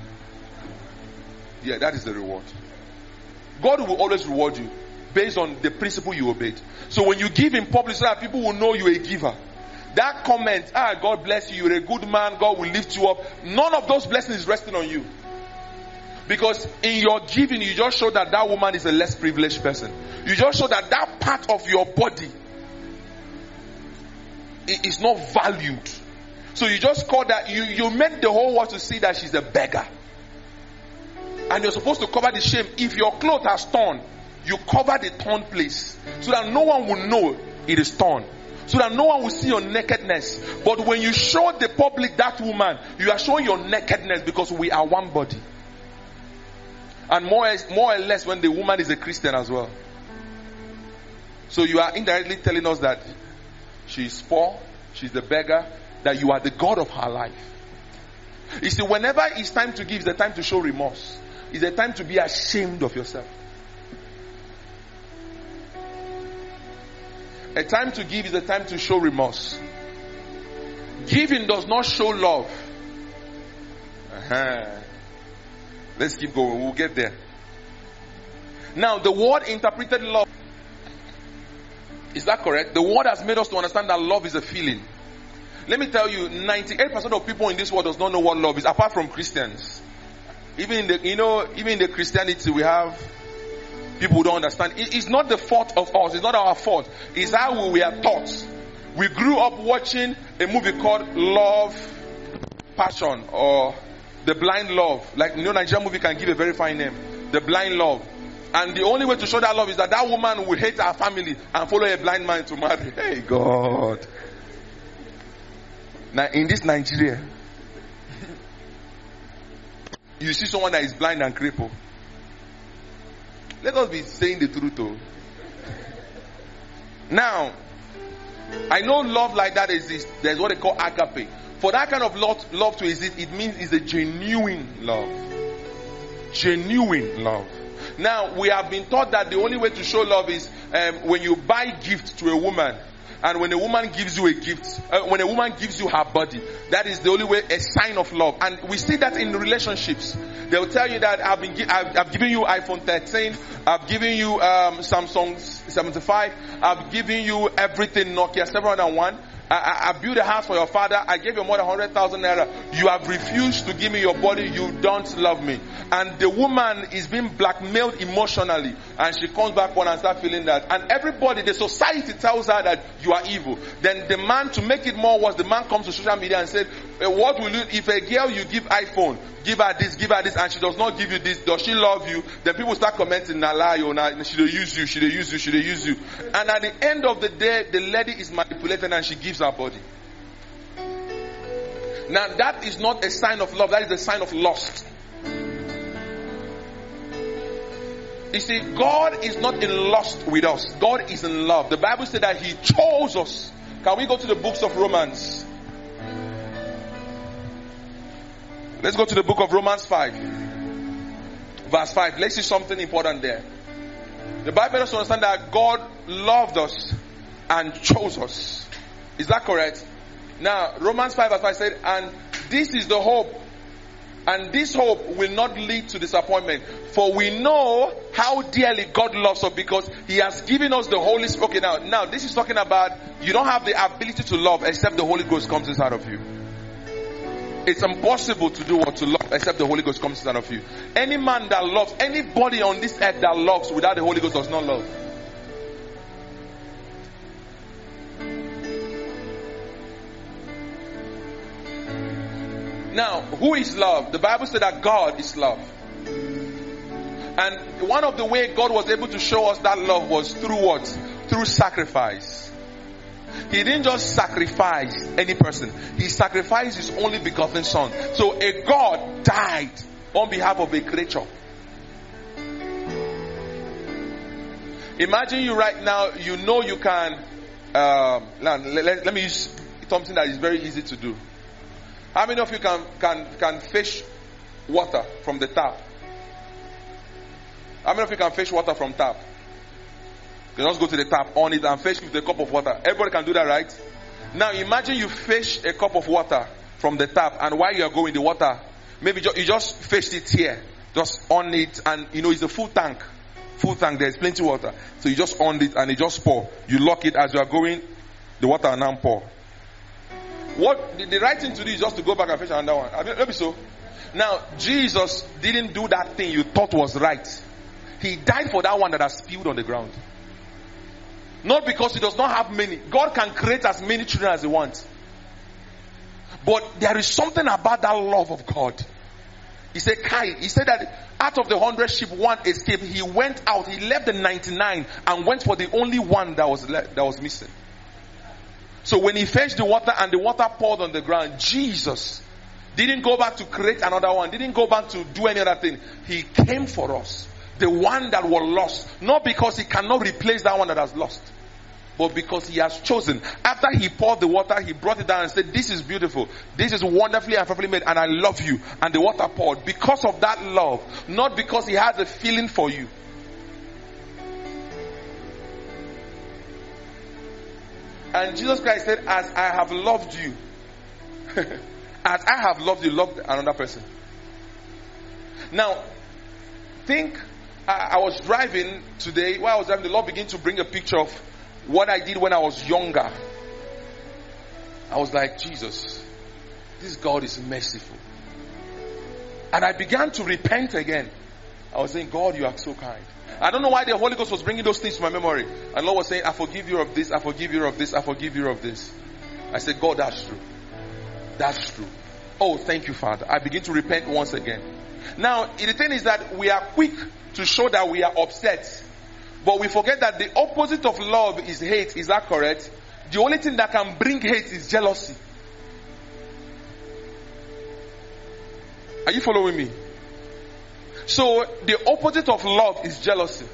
Yeah, that is the reward. God will always reward you based on the principle you obeyed. So when you give in public, so that people will know you're a giver, that comment, God bless you, you're a good man, God will lift you up, none of those blessings is resting on you. Because in your giving, you just show that that woman is a less privileged person. You just show that that part of your body is not valued. So you just call that, you meant the whole world to see that she's a beggar. And you're supposed to cover the shame. If your clothes has torn, you cover the torn place, so that no one will know it is torn, so that no one will see your nakedness. But when you show the public that woman, you are showing your nakedness, because we are one body. And more or less when the woman is a Christian as well. So you are indirectly telling us that she is poor, she's the beggar, that you are the God of her life. You see, whenever it's time to give, it's the time to show remorse. It's the time to be ashamed of yourself. A time to give is a time to show remorse. Giving does not show love. Let's keep going. We'll get there. Now, the word interpreted love. Is that correct? The word has made us to understand that love is a feeling. Let me tell you, 98% of people in this world does not know what love is, apart from Christians. Even in the Christianity we have people who don't understand. It's not the fault of us. It's not our fault. It's how we are taught. We grew up watching a movie called Love, Passion, or The Blind Love. Like, Nigerian movie can give a very fine name. The Blind Love. And the only way to show that love is that that woman will hate her family and follow a blind man to marry. Hey, God. Now, in this Nigeria, you see someone that is blind and crippled. Let us be saying the truth, though. Now, I know love like that exists. There's what they call agape. For that kind of love to exist, it means it's a genuine love. Genuine love. Now, we have been taught that the only way to show love is when you buy gifts to a woman. And when a woman gives you a gift, when a woman gives you her body, that is the only way, a sign of love. And we see that in relationships. They'll tell you that I've given you iPhone 13, I've given you Samsung 75, I've given you everything, Nokia 701. I built a house for your father. I gave your mother 100,000 naira. You have refused to give me your body. You don't love me. and the woman is being blackmailed emotionally, and she comes back one and starts feeling that, and everybody, the society tells her that you are evil. Then the man, to make it more worse, the man comes to social media and said, what will you, if a girl you give iPhone, give her this, and she does not give you this, does she love you? Then people start commenting, nah lie, or nah, she don't use you, she don't use you, she don't use you. And at the end of the day, the lady is manipulated and she gives her body. Now that is not a sign of love, that is a sign of lust. You see, God is not in lust with us. God is in love. The Bible said that He chose us. Can we go to the books of Romans? Let's go to the book of Romans 5. Verse 5. Let's see something important there. The Bible makes us understand that God loved us and chose us. Is that correct? Now, Romans 5 verse 5 said, and this is the hope. And this hope will not lead to disappointment. For we know how dearly God loves us, because He has given us the Holy Spirit. Okay, now this is talking about you don't have the ability to love except the Holy Ghost comes inside of you. It's impossible to do what to love except the Holy Ghost comes inside of you. Any man that loves, anybody on this earth that loves without the Holy Ghost does not love. Now, who is love? The Bible said that God is love. And one of the ways God was able to show us that love was through what? Through sacrifice. He didn't just sacrifice any person. He sacrificed His only begotten Son. So a God died on behalf of a creature. Imagine you right now, you know you can, let me use something that is very easy to do. How many of you can fish water from the tap? How many of you can fish water from tap? You just go to the tap, on it, and fish with a cup of water. Everybody can do that, right? Now imagine you fish a cup of water from the tap, and while you are going the water, maybe you just fished it here, just on it, and it's a full tank. There's plenty of water. So you just on it and it just pour. You lock it as you are going, the water will now pour. What the right thing to do is just to go back and fish another one. Maybe so. Now, Jesus didn't do that thing you thought was right. He died for that one that has spilled on the ground. Not because He does not have many. God can create as many children as He wants. But there is something about that love of God. He said that out of the 100 sheep, one escaped. He went out. He left the 99 and went for the only one that was missing. So when He fetched the water and the water poured on the ground, Jesus didn't go back to create another one. Didn't go back to do any other thing. He came for us. The one that was lost. Not because He cannot replace that one that has lost. But because He has chosen. After He poured the water, He brought it down and said, this is beautiful. This is wonderfully and perfectly made, and I love you. And the water poured. Because of that love. Not because He has a feeling for you. And Jesus Christ said, as I have loved you, as I have loved you, love another person. Now, I was driving today. While I was driving, the Lord began to bring a picture of what I did when I was younger. I was like, Jesus, this God is merciful. And I began to repent again. I was saying, God, you are so kind. I don't know why the Holy Ghost was bringing those things to my memory. And Lord was saying, I forgive you of this, I forgive you of this, I forgive you of this. I said, God, that's true. That's true. Oh, thank you, Father. I begin to repent once again. Now, the thing is that we are quick to show that we are upset. But we forget that the opposite of love is hate. Is that correct? The only thing that can bring hate is jealousy. Are you following me? So, the opposite of love is jealousy.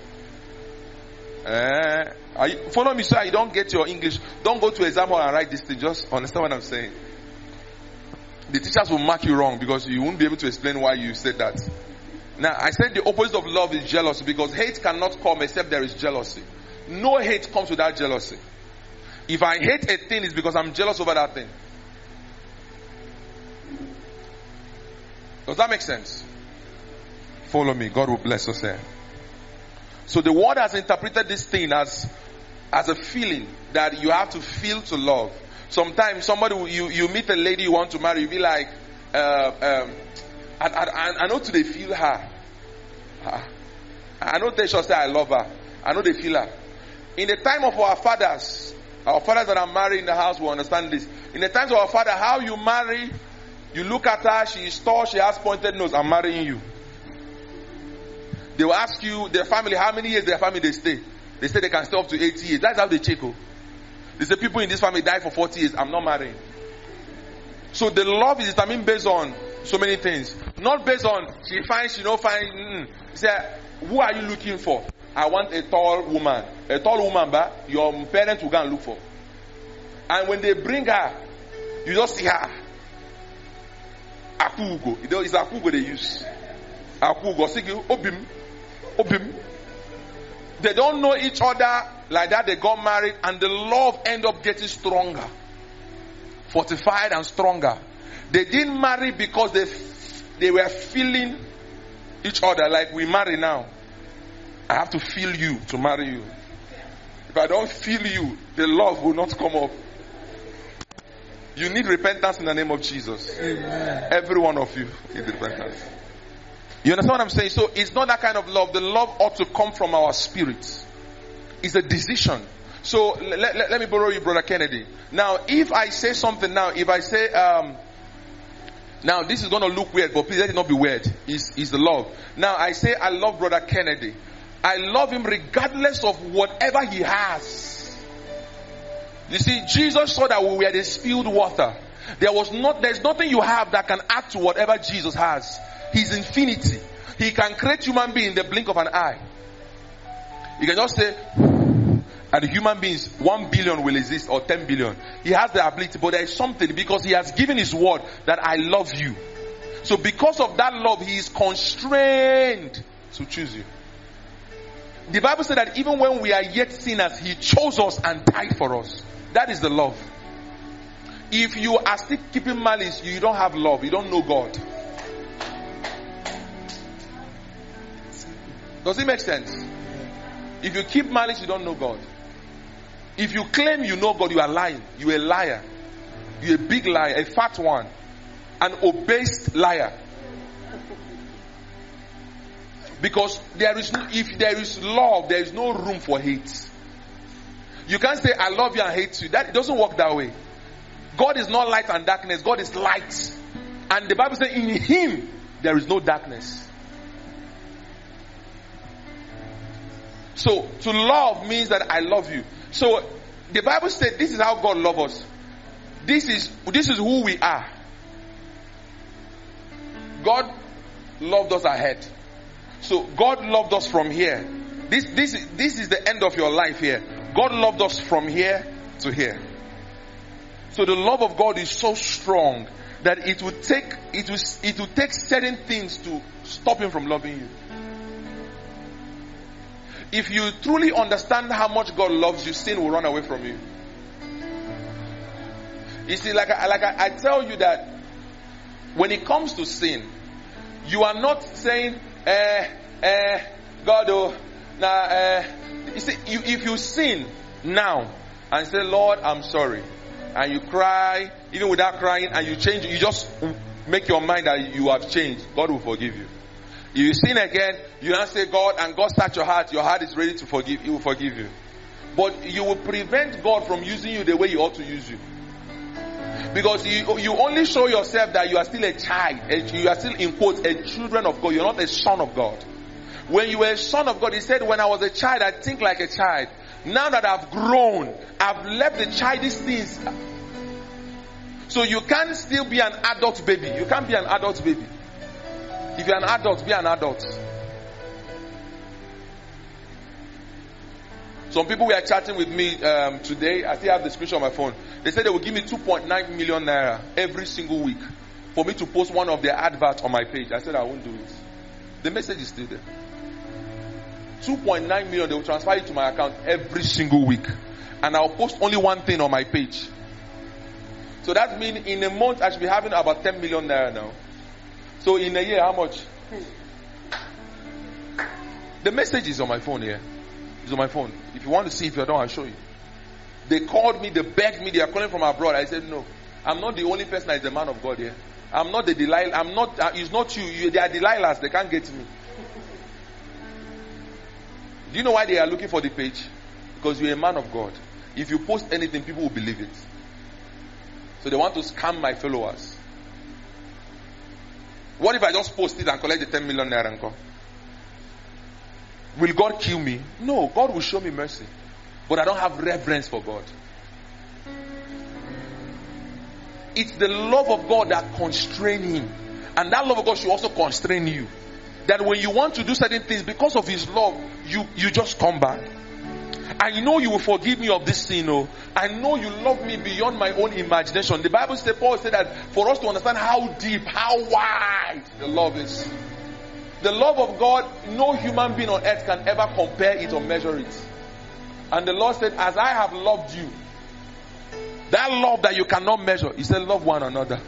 Follow me so you don't get your English. Don't go to exam hall and write this thing. Just understand what I'm saying. The teachers will mark you wrong because you won't be able to explain why you said that. Now, I said the opposite of love is jealousy because hate cannot come except there is jealousy. No hate comes without jealousy. If I hate a thing, it's because I'm jealous over that thing. Does that make sense? Follow me. God will bless us here. So the word has interpreted this thing as a feeling that you have to feel to love. Sometimes you meet a lady you want to marry, you be like, I know today feel her. I know they shall say I love her. I know they feel her. In the time of our fathers that are married in the house will understand this. In the times of our father, how you marry, you look at her, she is tall, she has pointed nose, I'm marrying you. They will ask you, their family, how many years their family they stay. They say they can stay up to 80 years. That's how they check. They say people in this family die for 40 years, I'm not marrying. So the love is determined based on so many things. Not based on, she fine, she not fine. Say, who are you looking for? I want a tall woman. A tall woman, but your parents will go and look for. And when they bring her, you just see her. Akugo. It's Akugo they use. Akugo. Obim. Obim. They don't know each other like that. They got married and the love end up getting stronger. Fortified and stronger. They didn't marry because they were feeling each other like we marry now. I have to feel you to marry you. If I don't feel you, the love will not come up. You need repentance in the name of Jesus. Amen. Every one of you need repentance. You understand what I'm saying? So it's not that kind of love. The love ought to come from our spirits. It's a decision. So let me borrow you, Brother Kennedy. Now, if I say something now, if I say, now this is going to look weird, but please let it not be weird. It's the love. Now I say I love Brother Kennedy. I love him regardless of whatever he has. You see, Jesus saw that we were the spilled water. There's nothing you have that can add to whatever Jesus has. He's infinity. He can create human being in the blink of an eye. You can just say, and human beings, 1 billion will exist or 10 billion. He has the ability, but there is something because he has given his word that I love you. So because of that love, he is constrained to choose you. The Bible said that even when we are yet sinners, he chose us and died for us. That is the love. If you are still keeping malice, you don't have love. You don't know God. Does it make sense? If you keep malice, you don't know God. If you claim you know God, you are lying. You are a liar. You are a big liar, a fat one, an obese liar. Because if there is love, there is no room for hate. You can't say I love you and hate you. That it doesn't work that way. God is not light and darkness. God is light. And the Bible says in him there is no darkness. So to love means that I love you. So the Bible said this is how God loves us. This is who we are. God loved us ahead. So God loved us from here. This is the end of your life here. God loved us from here to here. So the love of God is so strong that it would take certain things to stop him from loving you. If you truly understand how much God loves you, sin will run away from you. You see, like I tell you that when it comes to sin, you are not saying, God, you see, if you sin now and say, Lord, I'm sorry, and you cry, even without crying, and you change, you just make your mind that you have changed, God will forgive you. If you sin again, you now say God, and God search your heart is ready to forgive, He will forgive you. But you will prevent God from using you the way He ought to use you. Because you only show yourself that you are still a child, you are still in quotes, a children of God, you're not a son of God. When you were a son of God, He said, when I was a child, I think like a child. Now that I've grown, I've left the childish things. So you can't still be an adult baby. You can't be an adult baby. If you're an adult, be an adult. Some people were chatting with me today. I still have the screenshot on my phone. They said they will give me 2.9 million naira every single week for me to post one of their adverts on my page. I said I won't do it. The message is still there. 2.9 million, they will transfer it to my account every single week. And I'll post only one thing on my page. So that means in a month I should be having about 10 million naira now. So in a year, how much? The message is on my phone here. It's on my phone. If you want to see, if you don't, I'll show you. They called me, they begged me, they are calling from abroad. I said, no, I'm not the only person that is a man of God here. I'm not the Delilah. I'm not. It's not you. They are Delilahs. They can't get me. Do you know why they are looking for the page? Because you're a man of God. If you post anything, people will believe it. So they want to scam my followers. What if I just post it and collect the 10 million naira and go? Will God kill me? No, God will show me mercy. But I don't have reverence for God. It's the love of God that constrains him. And that love of God should also constrain you. That when you want to do certain things, because of his love, you just come back. I know you will forgive me of this sin. Oh, I know you love me beyond my own imagination. The Bible says, Paul said that for us to understand how deep, how wide the love is. The love of God, no human being on earth can ever compare it or measure it. And the Lord said, as I have loved you, that love that you cannot measure, he said, love one another.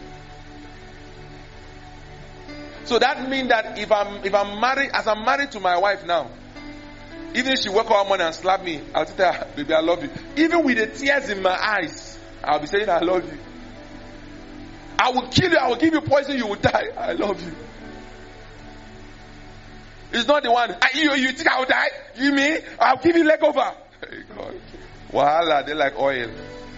So that means that if I'm married, as I'm married to my wife now, even if she wake up one morning and slap me, I'll tell her, baby, I love you. Even with the tears in my eyes, I'll be saying, I love you. I will kill you, I will give you poison, you will die. I love you. It's not the one, you think I will die? You mean? I'll give you leg over. Hey God. Wahala, they're like oil.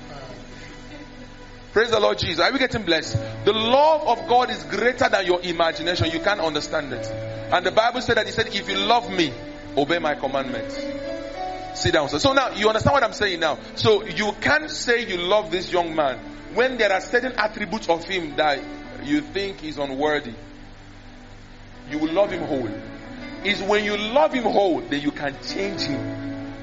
Praise the Lord Jesus. Are we getting blessed? The love of God is greater than your imagination. You can't understand it. And the Bible said that he said, if you love me, obey my commandments. Sit down. So now, you understand what I'm saying now? So you can't say you love this young man when there are certain attributes of him that you think is unworthy. You will love him whole. It's when you love him whole that you can change him.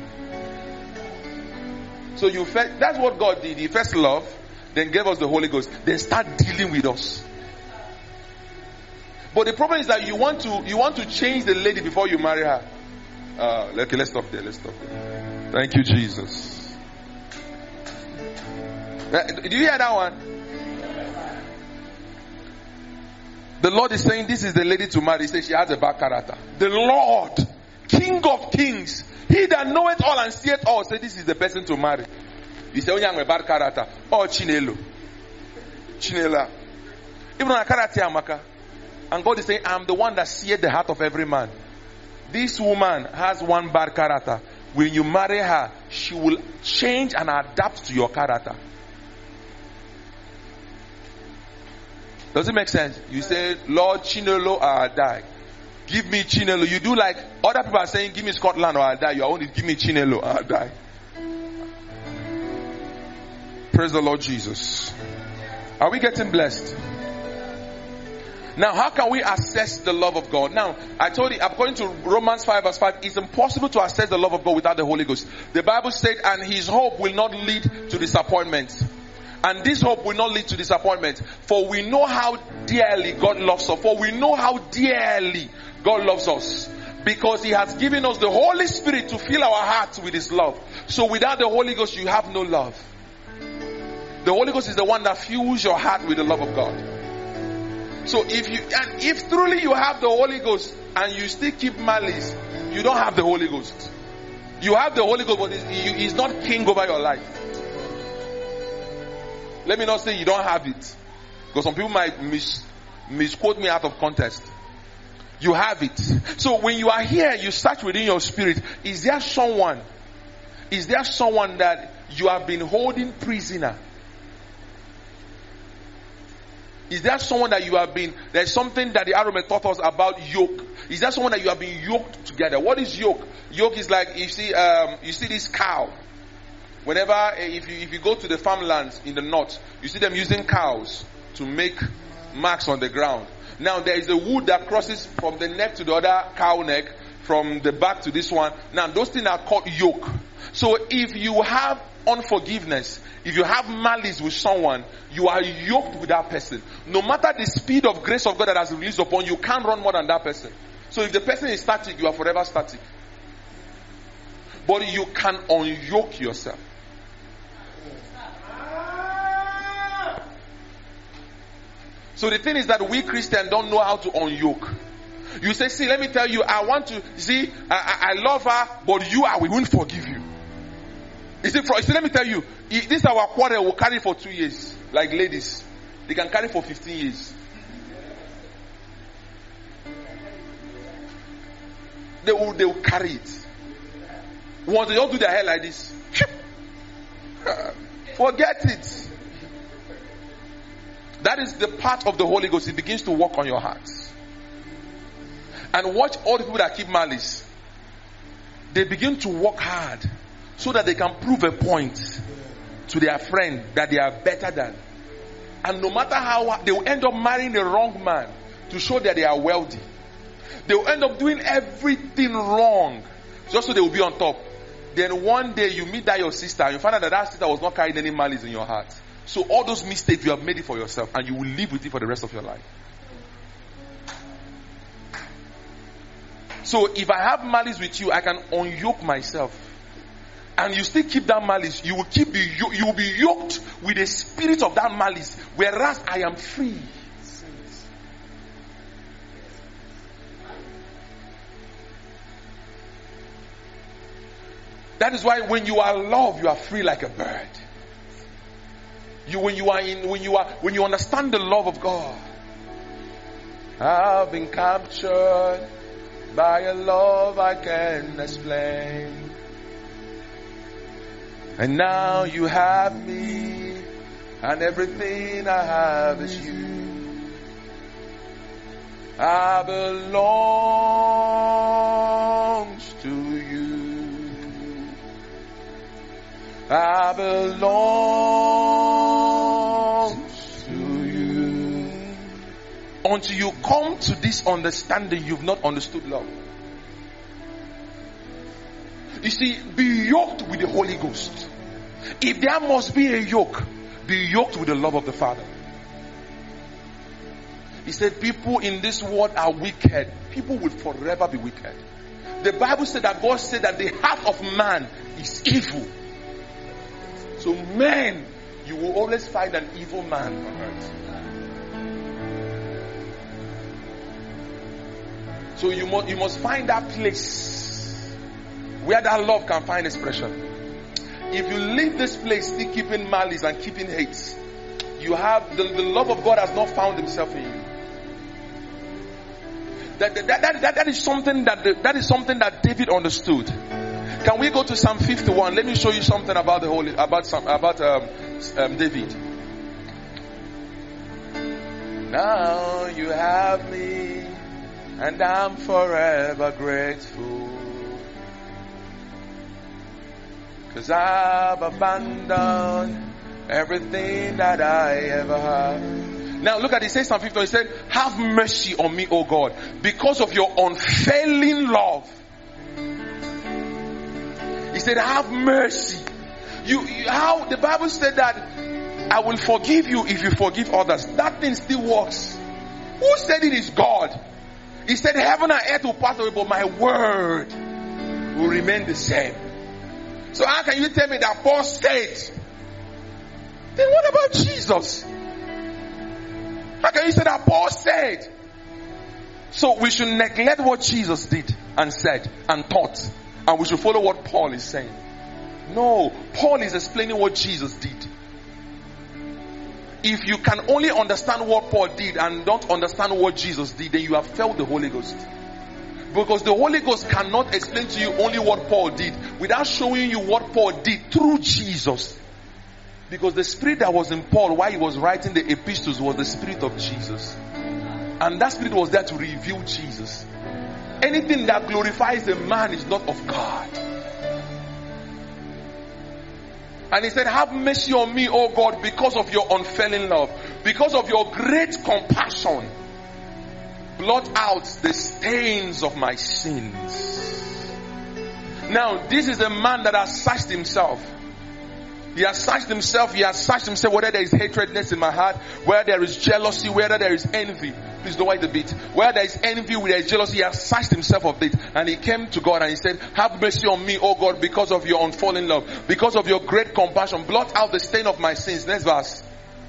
So that's what God did. He first loved, then gave us the Holy Ghost, then start dealing with us. But the problem is that you want to change the lady before you marry her. Okay, let's stop there. Thank you, Jesus. Did you hear that one? The Lord is saying this is the lady to marry. He says she has a bad character. The Lord, King of Kings, he that knoweth all and seeth all, say this is the person to marry. You say, oh, you have a bad character. Oh, Chinelo. Even on a character, Amaka. And God is saying, I'm the one that seeth the heart of every man. This woman has one bad character. When you marry her, she will change and adapt to your character. Does it make sense? You say, Lord, Chinelo or I'll die. Give me Chinelo. You do like other people are saying, give me Scotland or I'll die. You are only give me Chinelo or I'll die. Praise the Lord Jesus. Are we getting blessed? Now, how can we assess the love of God? Now, I told you, according to Romans 5 verse 5, it's impossible to assess the love of God without the Holy Ghost. The Bible said, and his hope will not lead to disappointment. And this hope will not lead to disappointment. For we know how dearly God loves us. For we know how dearly God loves us. Because he has given us the Holy Spirit to fill our hearts with his love. So without the Holy Ghost, you have no love. The Holy Ghost is the one that fills your heart with the love of God. So if truly you have the Holy Ghost and you still keep malice, you don't have the Holy Ghost. You have the Holy Ghost, but he's not king over your life. Let me not say you don't have it, because some people might misquote me out of context. You have it. So when you are here, you search within your spirit. Is there someone that you have been holding prisoner? Is there someone that you have been, there's something that the Aromet taught us about yoke. Is there someone that you have been yoked together? What is yoke? Yoke is like, you see this cow. Whenever, if you go to the farmlands in the north, you see them using cows to make marks on the ground. Now there is a wood that crosses from the neck to the other cow neck, from the back to this one. Now those things are called yoke. So if you have unforgiveness, if you have malice with someone, you are yoked with that person. No matter the speed of grace of God that has released upon you, you can't run more than that person. So if the person is static, you are forever static. But you can unyoke yourself. So the thing is that we Christians don't know how to unyoke. You say, see, let me tell you, I want to, see, I love her, but we won't forgive you. You see, let me tell you, this our quarrel will carry for 2 years. Like ladies, they can carry for 15 years. They will carry it. Once they don't do their hair like this, forget it. That is the part of the Holy Ghost. It begins to work on your hearts. And watch all the people that keep malice. They begin to work hard so that they can prove a point to their friend that they are better than. And no matter how, they will end up marrying the wrong man to show that they are wealthy. They will end up doing everything wrong just so they will be on top. Then one day you meet that your sister and you find out that sister was not carrying any malice in your heart. So all those mistakes, you have made it for yourself and you will live with it for the rest of your life. So if I have malice with you, I can unyoke myself. And you still keep that malice, you will be yoked with the spirit of that malice, whereas I am free. That is why when you are loved, you are free like a bird. When you understand the love of God, I've been captured by a love I can't explain. And now you have me, and everything I have is you. I belong to you. I belong to you. Until you come to this understanding, you've not understood love. You see, be yoked with the Holy Ghost. If there must be a yoke, be yoked with the love of the Father. He said, people in this world are wicked. People will forever be wicked. The Bible said that God said that the heart of man is evil. So man, you will always find an evil man on earth. So you must find that place where that love can find expression. If you leave this place still keeping malice and keeping hate, you have the love of God has not found himself in you. That is something that David understood. Can we go to Psalm 51? Let me show you something about David. Now you have me, and I'm forever grateful. 'Cause I've abandoned everything that I ever had. Now look at it. It says Psalm 51. It said, have mercy on me, O God, because of your unfailing love. He said, have mercy. How the Bible said that I will forgive you if you forgive others. That thing still works. Who said it is God? He said, heaven and earth will pass away, but my word will remain the same. So how can you tell me that Paul said? Then what about Jesus? How can you say that Paul said? So we should neglect what Jesus did and said and taught, and we should follow what Paul is saying. No, Paul is explaining what Jesus did. If you can only understand what Paul did and don't understand what Jesus did, then you have failed the Holy Ghost. Because the Holy Ghost cannot explain to you only what Paul did without showing you what Paul did through Jesus. Because the spirit that was in Paul while he was writing the epistles was the spirit of Jesus. And that spirit was there to reveal Jesus. Anything that glorifies a man is not of God. And he said, have mercy on me, O God, because of your unfailing love, because of your great compassion. Blot out the stains of my sins. Now, this is a man that has searched himself. He has searched himself. He has searched himself whether there is hatredness in my heart, whether there is jealousy, whether there is envy. Please don't write the bit. Where there is envy, where there is jealousy, he has searched himself of it. And he came to God and he said, have mercy on me, O God, because of your unfallen love, because of your great compassion. Blot out the stain of my sins. Next verse.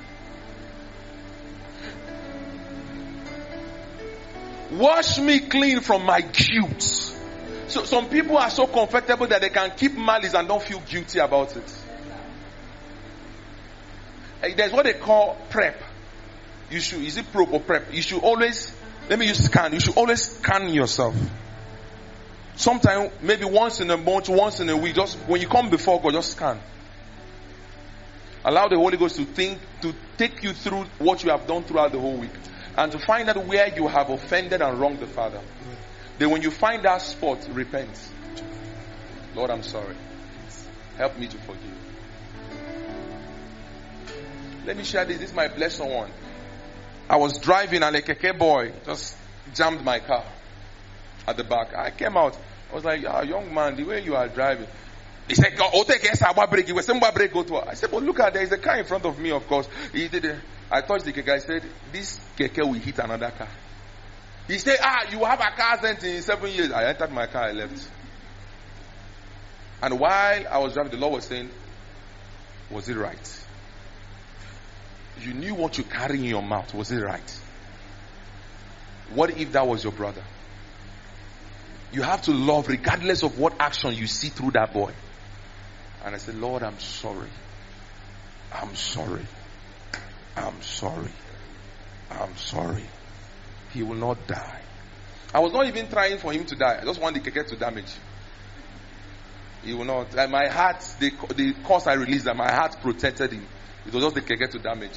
Wash me clean from my guilt. So some people are so comfortable that they can keep malice and don't feel guilty about it. There's what they call prep. Is it prep or prep? You should always Let me use scan. You should always scan yourself. Sometimes, maybe once in a month, once in a week, just when you come before God, just scan. Allow the Holy Ghost to take you through what you have done throughout the whole week. And to find out where you have offended and wronged the Father. Then when you find that spot, repent. Lord, I'm sorry. Help me to forgive. Let me share this. This is my blessed one. I was driving and a keke boy just jammed my car at the back. I came out. I was like, young man, the way you are driving. He said, oh, take a break. He was saying, break, go to her. I said, but look at there is a car in front of me, of course. He did it. I touched the keke. I said, this keke will hit another car. He said, you have a car sent in 7 years. I entered my car, I left. And while I was driving, the Lord was saying, was it right? You knew what you carry in your mouth. Was it right? What if that was your brother? You have to love regardless of what action you see through that boy. And I said, Lord, I'm sorry. I'm sorry. I'm sorry. I'm sorry. He will not die. I was not even trying for him to die. I just want the keke to damage. He will not. And my heart, the cause I released that my heart protected him. It was just the keke to damage.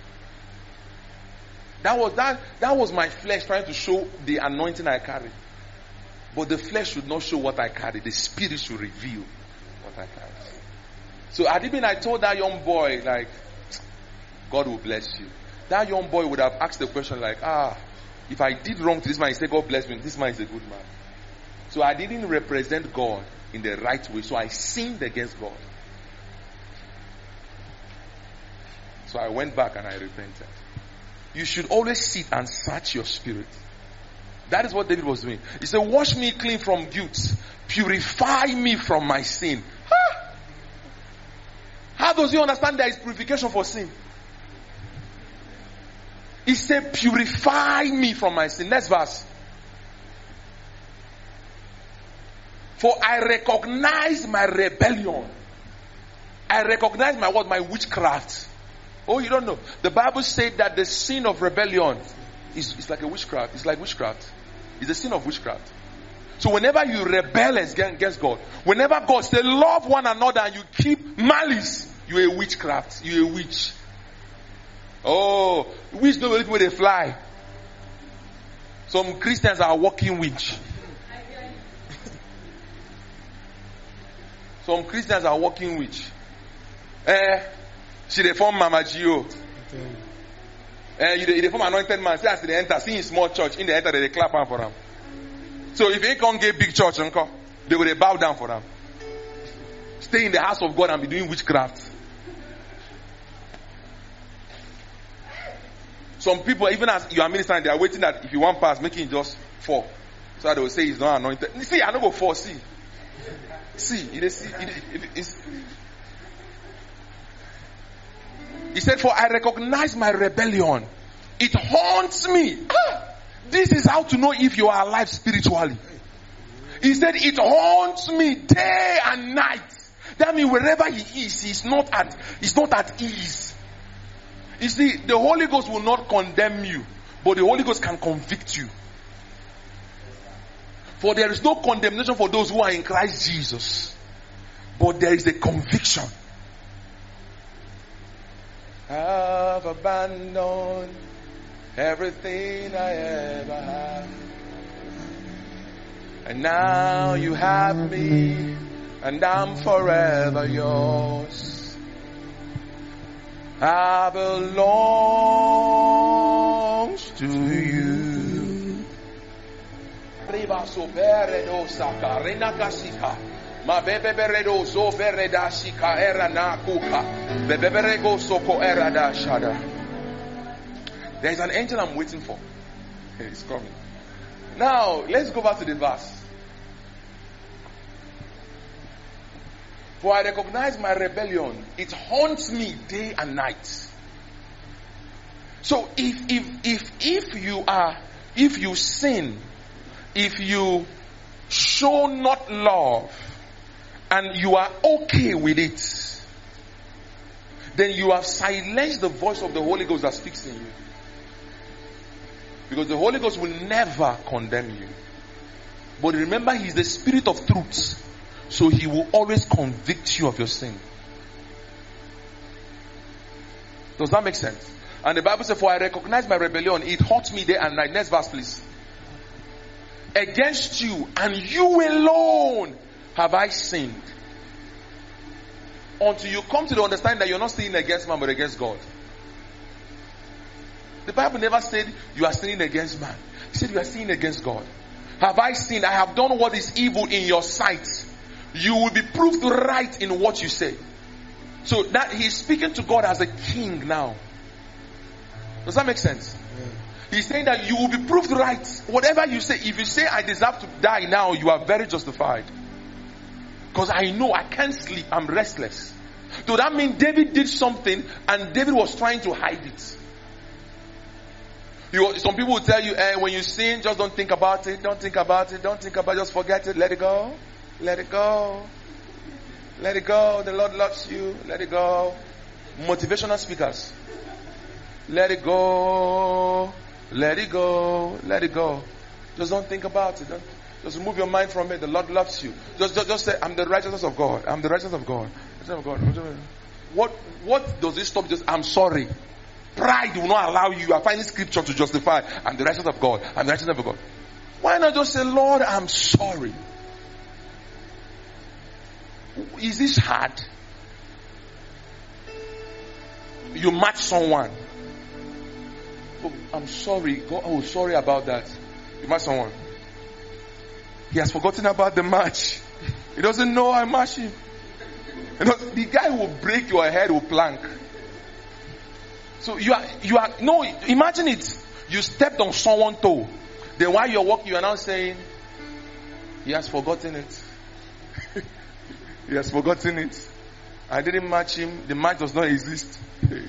That was my flesh trying to show the anointing I carry. But the flesh should not show what I carry. The spirit should reveal what I carry. So I told that young boy, like, God will bless you. That young boy would have asked the question like, if I did wrong to this man, he said, God bless me. This man is a good man. So I didn't represent God in the right way. So I sinned against God. So I went back and I repented. You should always sit and search your spirit. That is what David was doing. He said, wash me clean from guilt. Purify me from my sin. How does he understand there is purification for sin? He said, purify me from my sin. Next verse. For I recognize my rebellion. I recognize my what? My witchcraft. Oh, you don't know. The Bible said that the sin of rebellion is like a witchcraft. It's like witchcraft. It's the sin of witchcraft. So whenever you rebel against God, whenever God says love one another and you keep malice, you're a witchcraft. You're a witch. Oh, witch don't believe where they fly. Some Christians are walking witch. Some Christians are walking witch. She dey form Mama Gio. You dey form anointed man. See as they enter, see in small church, in the enter they clap hand for them. So if they can't get big church, they will bow down for them. Stay in the house of God and be doing witchcraft. Some people, even as you are ministering, they are waiting that if you want pass, make it just fall. So they will say he's not anointed. You see, I don't go fall. See, he said, for I recognize my rebellion. It haunts me. This is how to know if you are alive spiritually. He said, it haunts me day and night. That means wherever he is, he's not at ease. You see, the Holy Ghost will not condemn you, but the Holy Ghost can convict you. For there is no condemnation for those who are in Christ Jesus, but there is a conviction. I've abandoned everything I ever had, and now you have me, and I'm forever yours. I belong to you. Ma bebe beredo so bereda sika era na kuka. Bebe berego soko era da shada. There is an angel I'm waiting for. It's coming. Now, let's go back to the verse. For I recognize my rebellion. It haunts me day and night. So if you sin, if you show not love, and you are okay with it, then you have silenced the voice of the Holy Ghost that speaks in you. Because the Holy Ghost will never condemn you. But remember, He is the Spirit of truth. So He will always convict you of your sin. Does that make sense? And the Bible says, for I recognize my rebellion. It haunts me day and night. Next verse, please. Against you and you alone have I sinned. Until you come to the understanding that you're not sinning against man but against God. The Bible never said you are sinning against man. It said you are sinning against God. Have I sinned? I have done what is evil in your sight. You will be proved right in what you say. So that He's speaking to God as a king now. Does that make sense? Yeah. He's saying that you will be proved right. Whatever you say, if you say I deserve to die now, you are very justified. Because I know I can't sleep. I'm restless. So that means David did something and David was trying to hide it. Some people will tell you, when you sin, just don't think about it. Don't think about it. Don't think about it. Just forget it. Let it go. Let it go. Let it go. The Lord loves you. Let it go. Motivational speakers. Let it go. Let it go. Let it go. Just don't think about it. Just remove your mind from it. The Lord loves you. Just say, I'm the righteousness of God. I'm the righteousness of God. What does it stop? Just, I'm sorry. Pride will not allow you. I find scripture to justify. I'm the righteousness of God. I'm the righteousness of God. Why not just say, Lord, I'm sorry? Is this hard? You match someone. Oh, I'm sorry. God, oh, sorry about that. You match someone. He has forgotten about the match. He doesn't know I match him. You know, the guy will break your head with plank. So you are, no, imagine it. You stepped on someone's toe. Then while you're walking, you are now saying, he has forgotten it. He has forgotten it. I didn't match him. The match does not exist.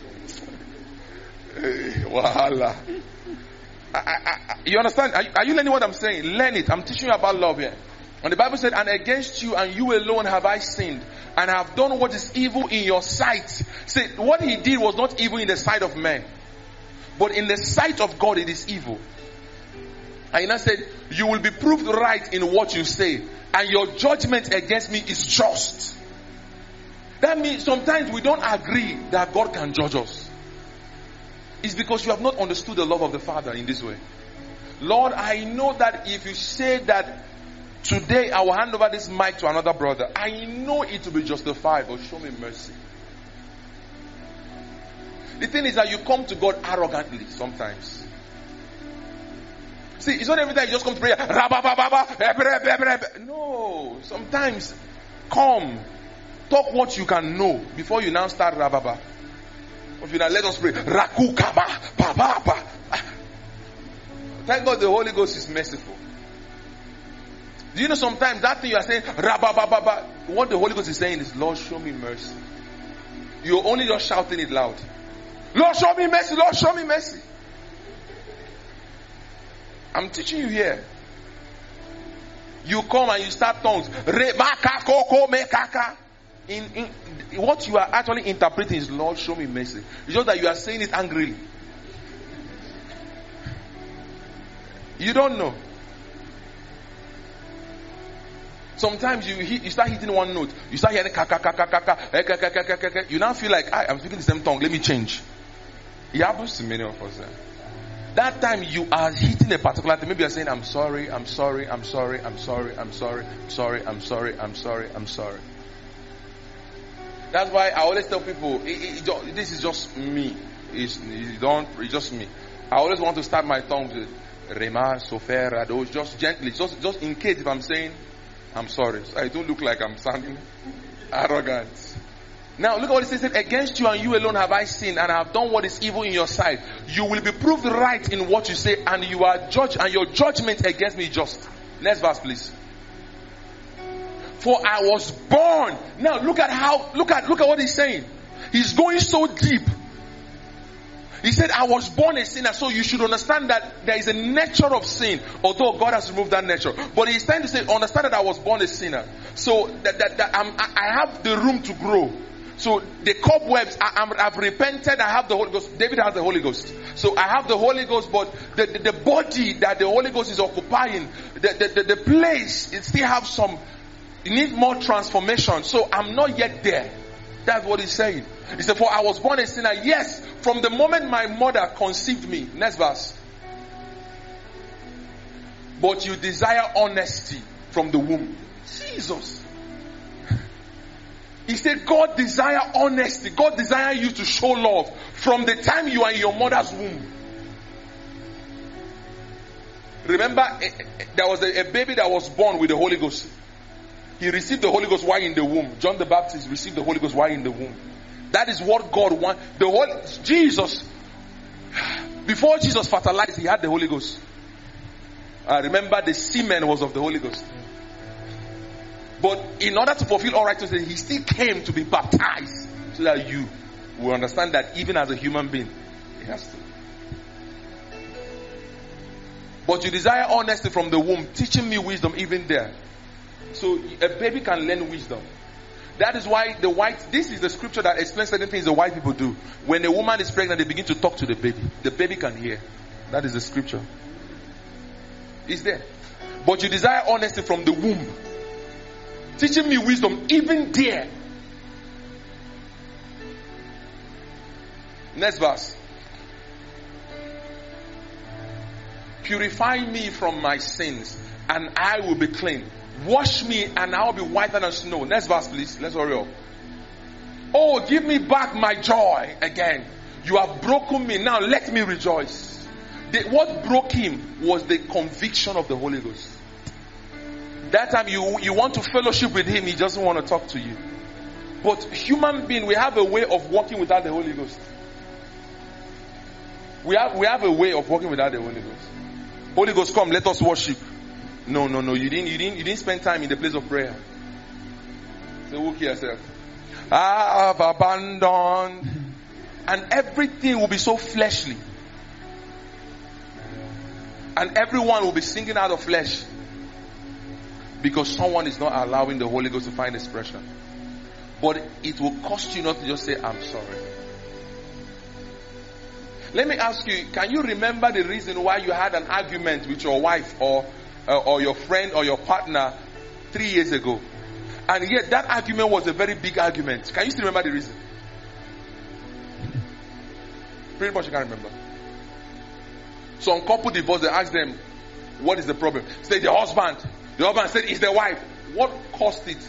Wahala. You understand? Are you learning what I'm saying? Learn it. I'm teaching you about love here. And the Bible said, and against you and you alone have I sinned, and have done what is evil in your sight. See, what he did was not evil in the sight of men, but in the sight of God it is evil. And he now said, you will be proved right in what you say, and your judgment against me is just. That means sometimes we don't agree that God can judge us. It's because you have not understood the love of the Father in this way. Lord, I know that if you say that today I will hand over this mic to another brother, I know it will be justified, but show me mercy. The thing is that you come to God arrogantly sometimes. See, it's not every time you just come to prayer. No, sometimes come, talk what you can know before you now start rababa. If you now let us pray. Rakukaba, papa. Thank God the Holy Ghost is merciful. Do you know sometimes that thing you are saying, rabababa, what the Holy Ghost is saying is, Lord, show me mercy. You're only just shouting it loud. Lord, show me mercy. Lord, show me mercy. I'm teaching you here. You come and you start tongues. In what you are actually interpreting is, Lord, show me mercy. It's just that you are saying it angrily. You don't know. Sometimes you start hitting one note. You start hearing kaka. You now feel like, I'm speaking the same tongue. Let me change. It happens to many of us. That time you are hitting a particular thing. Maybe you're saying, I'm sorry. That's why I always tell people, this is just me. It's just me. I always want to start my tongues with Rema, Sofer, Rado, just gently, just in case if I'm saying, I'm sorry. So I don't look like I'm sounding arrogant. Now look at what it says. Against you and you alone have I sinned, and I have done what is evil in your sight. You will be proved right in what you say, and you are judged, and your judgment against me just. Next verse, please. For I was born. Now look at what he's saying. He's going so deep. He said, I was born a sinner. So you should understand that there is a nature of sin, although God has removed that nature. But he's trying to say, understand that I was born a sinner. So that I have the room to grow. So the cobwebs, I've repented, I have the Holy Ghost. David has the Holy Ghost. So I have the Holy Ghost, but the body that the Holy Ghost is occupying, the place, it still have some, it needs more transformation. So I'm not yet there. That's what he's saying. He said, for I was born a sinner. Yes, from the moment my mother conceived me. Next verse. But you desire honesty from the womb. Jesus. He said, God desire honesty. God desire you to show love from the time you are in your mother's womb. Remember, there was a baby that was born with the Holy Ghost. He received the Holy Ghost while in the womb. John the Baptist received the Holy Ghost while in the womb. That is what God wants. Jesus, before Jesus fertilized, he had the Holy Ghost. Remember, the semen was of the Holy Ghost. But in order to fulfill all righteousness, he still came to be baptized so that you will understand that even as a human being, he has to. But you desire honesty from the womb, teaching me wisdom even there. So a baby can learn wisdom. That is why this is the scripture that explains certain things the white people do. When a woman is pregnant, they begin to talk to the baby. The baby can hear. That is the scripture. It's there. But you desire honesty from the womb, teaching me wisdom even there. Next verse. Purify me from my sins, and I will be clean. Wash me, and I will be whiter than snow. Next verse, please. Let's hurry up. Oh, give me back my joy again. You have broken me. Now let me rejoice. What broke him was the conviction of the Holy Ghost. That time you want to fellowship with him, he doesn't want to talk to you. But human being, we have a way of walking without the Holy Ghost. We have a way of walking without the Holy Ghost. Holy Ghost, come, let us worship. No. You didn't spend time in the place of prayer. So look yourself. I have abandoned. And everything will be so fleshly. And everyone will be singing out of flesh. Because someone is not allowing the Holy Ghost to find expression. But it will cost you not to just say, I'm sorry. Let me ask you, can you remember the reason why you had an argument with your wife or your friend or your partner 3 years ago? And yet that argument was a very big argument. Can you still remember the reason? Pretty much you can't remember. Some couple divorce, they ask them, what is the problem? Say the husband. The husband said, it's the wife. What caused it?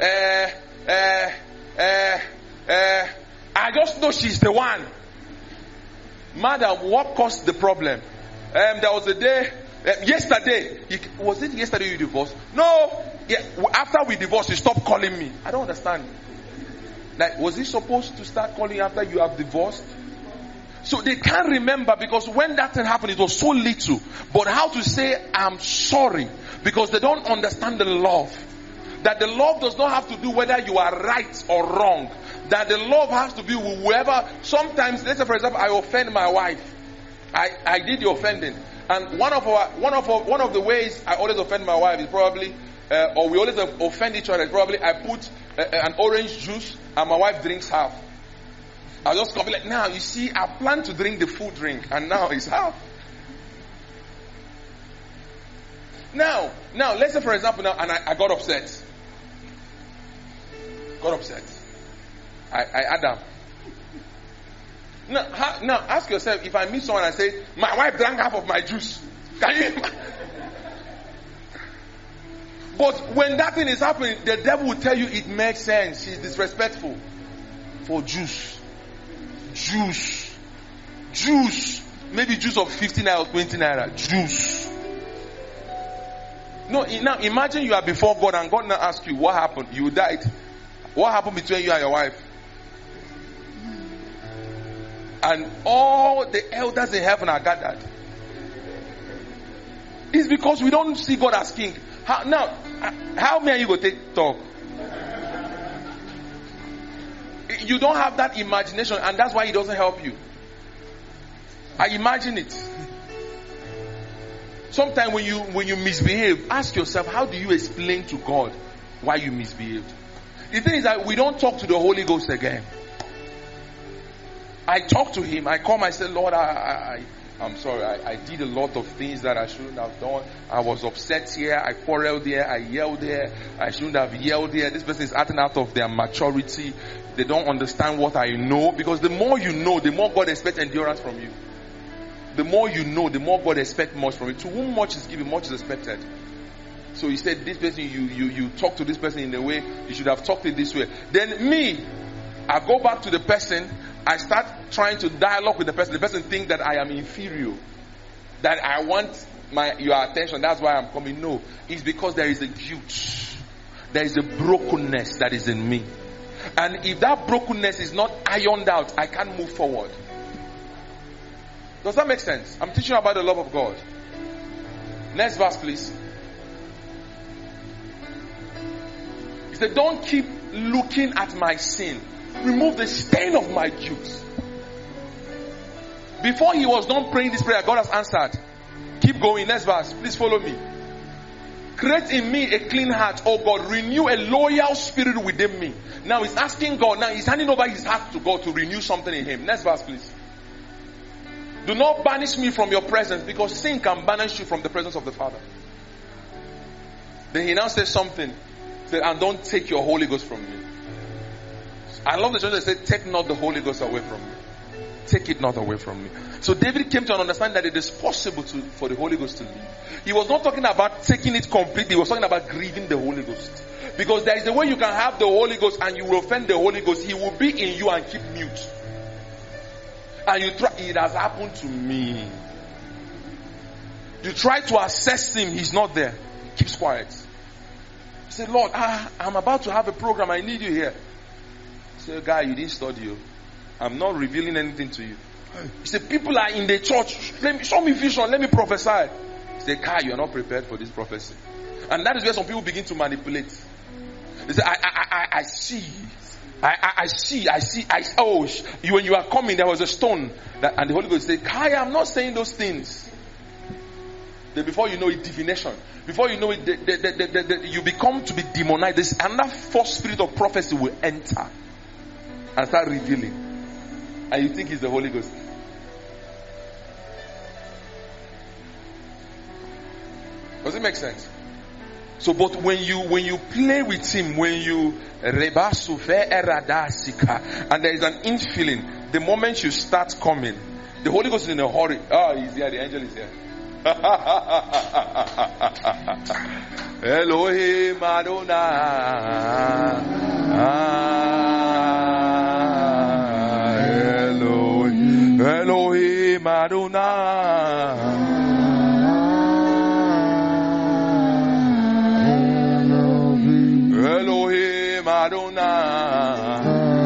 I just know she's the one. Madam, what caused the problem? There was a day, yesterday. Was it yesterday you divorced? No. Yeah, after we divorced, you stopped calling me. I don't understand. Like, was he supposed to start calling after you have divorced? So they can't remember because when that thing happened, it was so little. But how to say, I'm sorry, because they don't understand the love. That the love does not have to do whether you are right or wrong. That the love has to be with whoever. Sometimes, let's say for example, I offend my wife. I did the offending. And one of the ways I always offend my wife is probably, or we always offend each other, is probably I put an orange juice and my wife drinks half. I'll just come like, now you see, I plan to drink the full drink and now it's half. Now, let's say for example now, and I got upset. I Adam. Now ask yourself, if I meet someone and say, my wife drank half of my juice. Can you? But when that thing is happening, the devil will tell you it makes sense. She's disrespectful. For juice. Maybe juice of 15 naira or 20 naira. Juice. No, now imagine you are before God and God now asks you, what happened? You died. What happened between you and your wife? And all the elders in heaven are gathered. It's because we don't see God as king. How many are you going to talk? You don't have that imagination, and that's why it doesn't help you. I imagine it. Sometimes when you misbehave, ask yourself, how do you explain to God why you misbehaved? The thing is that we don't talk to the Holy Ghost again. I talk to him. I come. I say, Lord, I'm sorry. I did a lot of things that I shouldn't have done. I was upset here. I quarreled there. I yelled there. I shouldn't have yelled there. This person is acting out of their maturity. They don't understand what I know. Because the more you know, the more God expects endurance from you. The more you know, the more God expects much from you. To whom much is given, much is expected. So he said, this person, you talk to this person in a way, you should have talked it this way. Then me, I go back to the person, I start trying to dialogue with the person. The person thinks that I am inferior, that I want your attention. That's why I'm coming. No, it's because there is a guilt. There is a brokenness that is in me. And if that brokenness is not ironed out, I can't move forward. Does that make sense? I'm teaching you about the love of God. Next verse, please. He said, don't keep looking at my sin. Remove the stain of my guilt. Before he was done praying this prayer, God has answered. Keep going. Next verse. Please follow me. Create in me a clean heart, oh God. Renew a loyal spirit within me. Now he's asking God. Now he's handing over his heart to God to renew something in him. Next verse, please. Do not banish me from your presence, because sin can banish you from the presence of the Father. Then he now says something. He said, and don't take your Holy Ghost from me. I love the church that said, take not the Holy Ghost away from me. Take it not away from me. So David came to understand that it is possible for the Holy Ghost to leave. He was not talking about taking it completely. He was talking about grieving the Holy Ghost. Because there is a way you can have the Holy Ghost and you will offend the Holy Ghost. He will be in you and keep mute. And you try. It has happened to me. You try to assess him. He's not there. He keeps quiet. You say, Lord, I'm about to have a program. I need you here. Say, guy, you didn't study. I'm not revealing anything to you. He said, people are in the church. Show me vision. Let me prophesy. He said, Kai, you are not prepared for this prophecy. And that is where some people begin to manipulate. They say, I see. I see. Oh, when you are coming, there was a stone. And the Holy Ghost said, Kai, I'm not saying those things. Then before you know it, divination. Before you know it, you become to be demonized. This another false spirit of prophecy will enter and start revealing. And you think it's the Holy Ghost. Does it make sense? So, but when you play with him, when you and there is an infilling, the moment you start coming, the Holy Ghost is in a hurry. Oh, he's here, the angel is here. Elohim Adonai. Elohim Adonai. Elohim Adonai.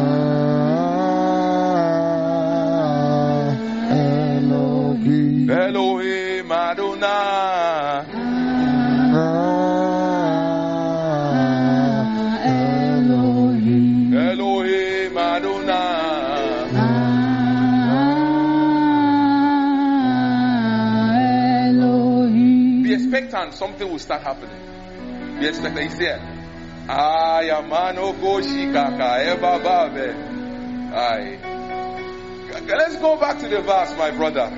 Elohim Adonai. Elohim Adonai. Be expectant, something will start happening. Be expectant, he's there. Let's go back to the verse, my brother.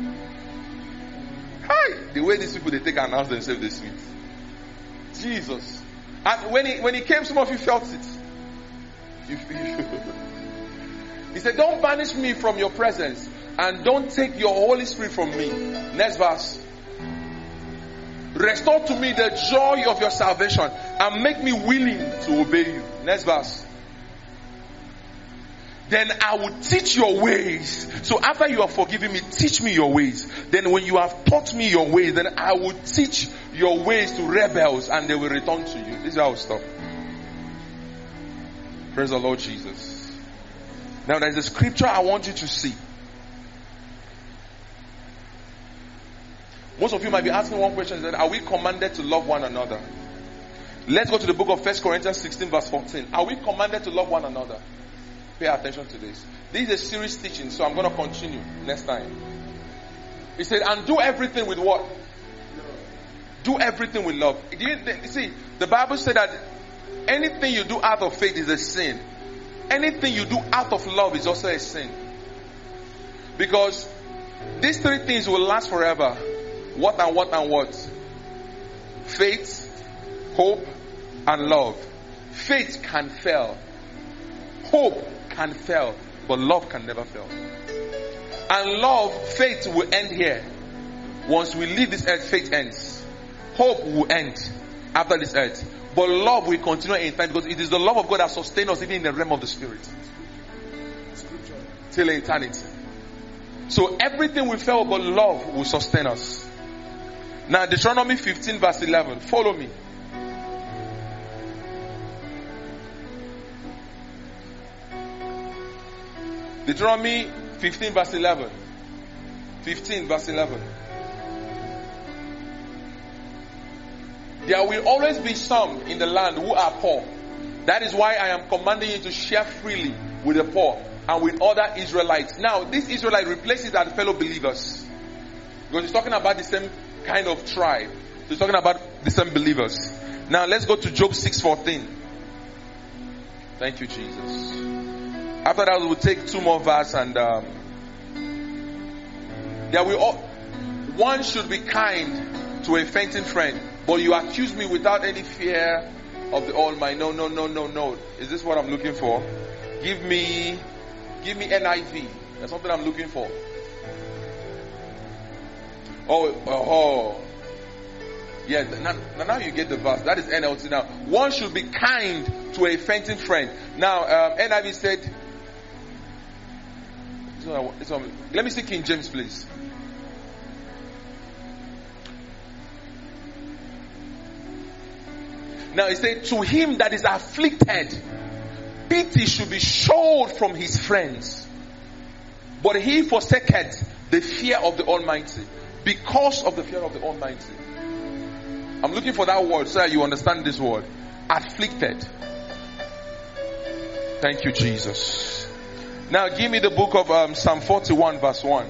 Hi, the way these people they take and announce themselves this sweet. Jesus. And when he came, some of you felt it. He said, don't banish me from your presence, and don't take your Holy Spirit from me. Next verse. Restore to me the joy of your salvation and make me willing to obey you. Next verse. Then I will teach your ways. So after you have forgiven me, teach me your ways. Then when you have taught me your ways, then I will teach your ways to rebels and they will return to you. This is how I will stop. Praise the Lord Jesus. Now there's a scripture I want you to see. Most of you might be asking one question, that are we commanded to love one another? Let's go to the book of 1 Corinthians 16 verse 14. Are we commanded to love one another? Pay attention to this. This is a serious teaching, so I'm going to continue next time. He said, and do everything with what? Do everything with love. You see, the Bible said that anything you do out of faith is a sin. Anything you do out of love is also a sin. Because these three things will last forever. What and what and what? Faith, hope, and love. Faith can fail. Hope can fail. But love can never fail. And love, faith will end here. Once we leave this earth, faith ends. Hope will end after this earth. But love will continue in time, because it is the love of God that sustains us even in the realm of the Spirit. Till eternity. So everything will fail, but love will sustain us. Now Deuteronomy 15 verse 11. Follow me. Deuteronomy 15 verse 11. 15 verse 11. There will always be some in the land who are poor. That is why I am commanding you to share freely with the poor and with other Israelites. Now, this Israelite replaces our fellow believers, because he's talking about the same kind of tribe. So he's talking about the same believers. Now, let's go to Job 6:14. Thank you, Jesus. After that, we'll take two more verses, and one should be kind to a fainting friend, but you accuse me without any fear of the Almighty. No. Is this what I'm looking for? Give me NIV. That's something I'm looking for. Yeah, now you get the verse. That is NLT now. One should be kind to a fainting friend. Now, NIV said, let me see King James, please. Now it said, to him that is afflicted, pity should be showed from his friends. But he forsaketh the fear of the Almighty. Because of the fear of the Almighty. I'm looking for that word so that you understand this word. Afflicted. Thank you, Jesus. Now give me the book of Psalm 41 verse 1.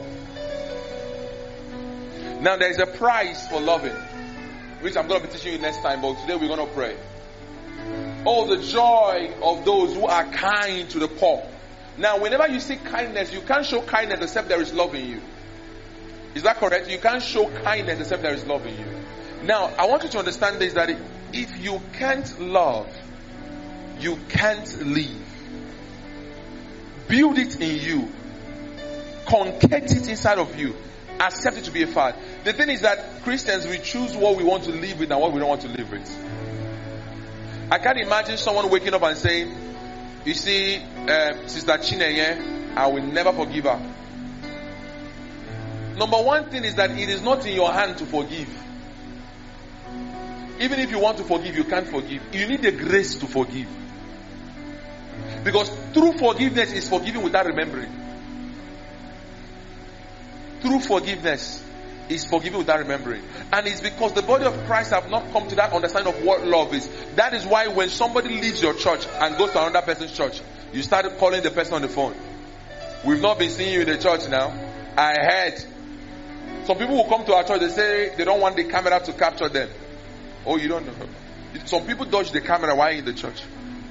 Now there is a price for loving, which I'm going to be teaching you next time, but today we're going to pray. Oh, the joy of those who are kind to the poor. Now, whenever you see kindness, you can't show kindness except there is love in you. Is that correct? You can't show kindness except there is love in you. Now, I want you to understand this, that if you can't love, you can't live. Build it in you. Concate it inside of you. Accept it to be a fact. The thing is that Christians, we choose what we want to live with and what we don't want to live with. I can't imagine someone waking up and saying, you see, Sister Chinenye, I will never forgive her. Number one thing is that it is not in your hand to forgive. Even if you want to forgive, you can't forgive. You need the grace to forgive. Because true forgiveness is forgiving without remembering. True forgiveness is forgiving without remembering. And it's because the body of Christ have not come to that understanding of what love is. That is why when somebody leaves your church and goes to another person's church, you start calling the person on the phone. We've not been seeing you in the church now. I heard. Some people will come to our church, they say they don't want the camera to capture them. Oh, you don't know. Some people dodge the camera while in the church.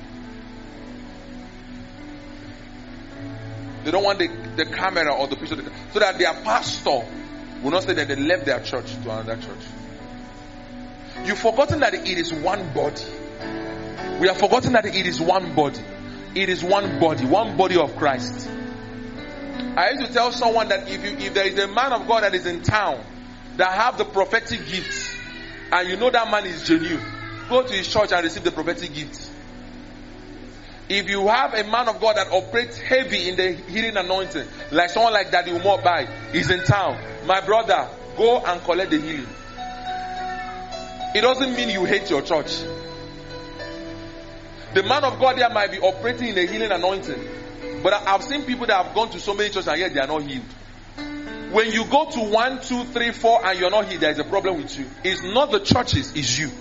They don't want the camera or the picture, so that their pastor will not say that they left their church to another church. You've forgotten that it is one body. We have forgotten that it is one body. It is one body of Christ. I used to tell someone that if there is a man of God that is in town that have the prophetic gifts, and you know that man is genuine, go to his church and receive the prophetic gifts. If you have a man of God that operates heavy in the healing anointing, like someone like Daddy Umobai is in town, my brother, go and collect the healing. It doesn't mean you hate your church. The man of God there might be operating in the healing anointing, but I've seen people that have gone to so many churches and yet they are not healed. When you go to 1, 2, 3, 4 and you're not healed, there is a problem with you. It's not the churches, it's you.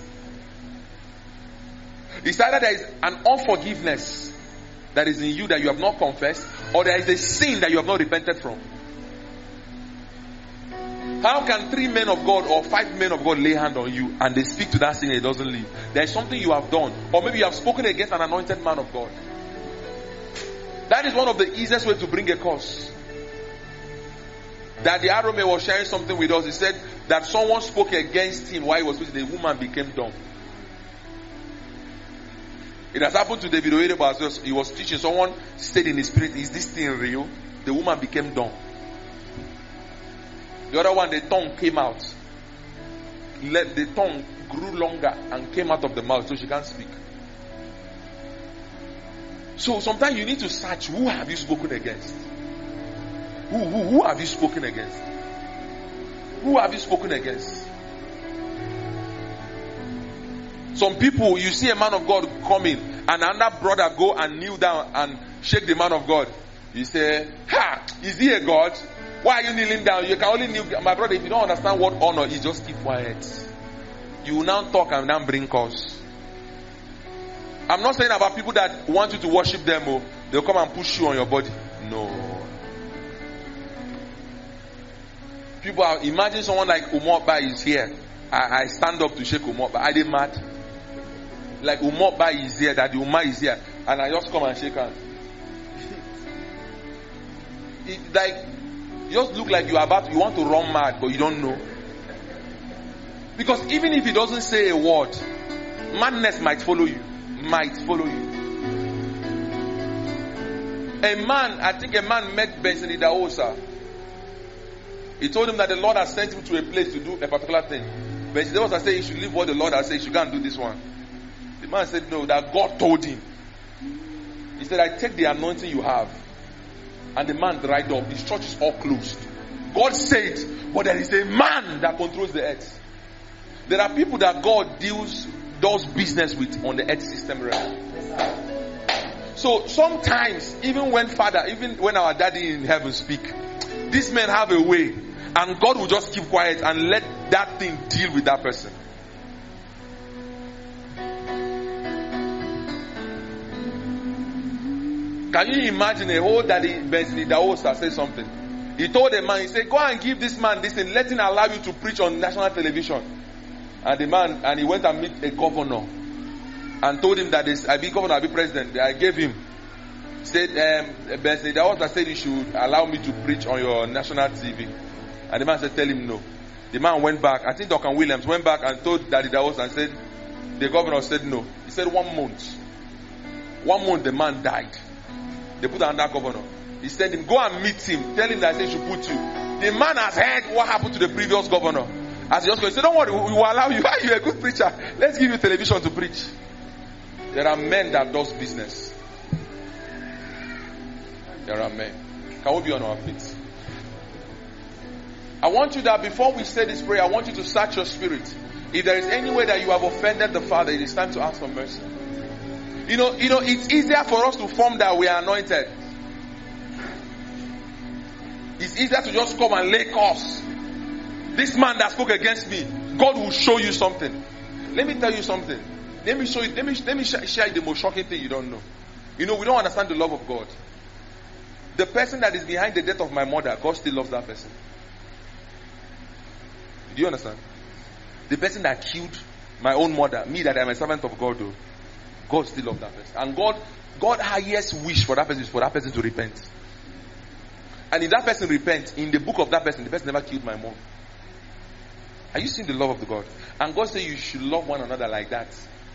It's either there is an unforgiveness that is in you that you have not confessed, or there is a sin that you have not repented from. How can 3 men of God or 5 men of God lay hand on you and they speak to that sin and it doesn't leave? There is something you have done. Or maybe you have spoken against an anointed man of God. That is one of the easiest ways to bring a curse. That the Arome was sharing something with us. He said that someone spoke against him while he was preaching. The woman became dumb. It has happened to David Oyedepo as well. He was teaching. Someone said in his spirit, is this thing real? The woman became dumb. The other one, the tongue came out. The tongue grew longer and came out of the mouth so she can't speak. So sometimes you need to search, who have you spoken against? Who have you spoken against? Who have you spoken against? Some people, you see a man of God coming and another brother go and kneel down and shake the man of God. You say, ha, is he a God? Why are you kneeling down? You can only kneel. My brother, if you don't understand what honor is, just keep quiet. You will now talk and now bring cause. I'm not saying about people that want you to worship them. Oh, they'll come and push you on your body. No. People are, imagine someone like Umokba is here. I stand up to shake Umokba. Are they mad? Like Umokba is here, that the Umar is here, and I just come and shake hands. It like, you just look like you want to run mad, but you don't know. Because even if he doesn't say a word, madness might follow you. Might follow you. I think a man met Benson Idahosa. He told him that the Lord has sent him to a place to do a particular thing. Benson Idahosa said he should leave what the Lord has said, he should go and do this one. The man said no, that God told him. He said, I take the anointing you have. And the man dried up. His church is all closed. God said, but there is a man that controls the earth. There are people that God does business with on the earth system realm. So sometimes, even when our daddy in heaven speak, these men have a way, and God will just keep quiet and let that thing deal with that person. Can you imagine a whole daddy Benson Idahosa say something? He told a man, he said, go and give this man this thing, let him allow you to preach on national television. And he went and meet a governor and told him that I be governor, I be president. I gave him. Said, Benson Idahosa said you should allow me to preach on your national TV. And the man said, tell him no. The man went back. I think Dr. Williams went back and told Daddy Idahosa and said, the governor said no. He said 1 month. 1 month the man died. They put another governor. He sent him, go and meet him. Tell him that I said should put you. The man has heard what happened to the previous governor. As he just goes, he said, don't worry, we will allow you. You're a good preacher. Let's give you television to preach. There are men that does business. There are men. Can we be on our feet? I want you that before we say this prayer, I want you to search your spirit. If there is any way that you have offended the Father, it is time to ask for mercy. You know, it's easier for us to form that we are anointed. It's easier to just come and lay curse. This man that spoke against me, God will show you something. Let me tell you something. Let me show you. Let me share the most shocking thing you don't know. You know, we don't understand the love of God. The person that is behind the death of my mother, God still loves that person. Do you understand? The person that killed my own mother, me that I am a servant of God, though, God still loves that person. And God's highest wish for that person is for that person to repent. And if that person repents, in the book of that person, the person never killed my mom. Are you seeing the love of the God? And God said you should love one another like that.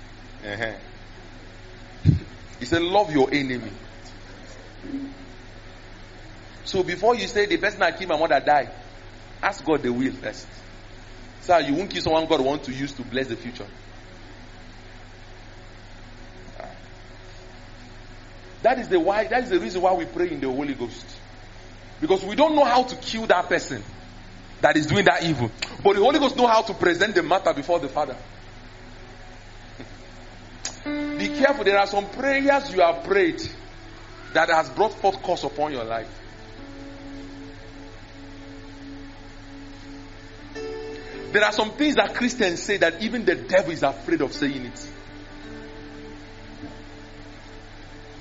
He said, love your enemy. So before you say the person that killed my mother died, ask God the will first. So you won't kill someone God wants to use to bless the future. That is the reason why we pray in the Holy Ghost. Because we don't know how to kill that person that is doing that evil. But the Holy Ghost knows how to present the matter before the Father. Be careful. There are some prayers you have prayed that has brought forth curse upon your life. There are some things that Christians say that even the devil is afraid of saying it.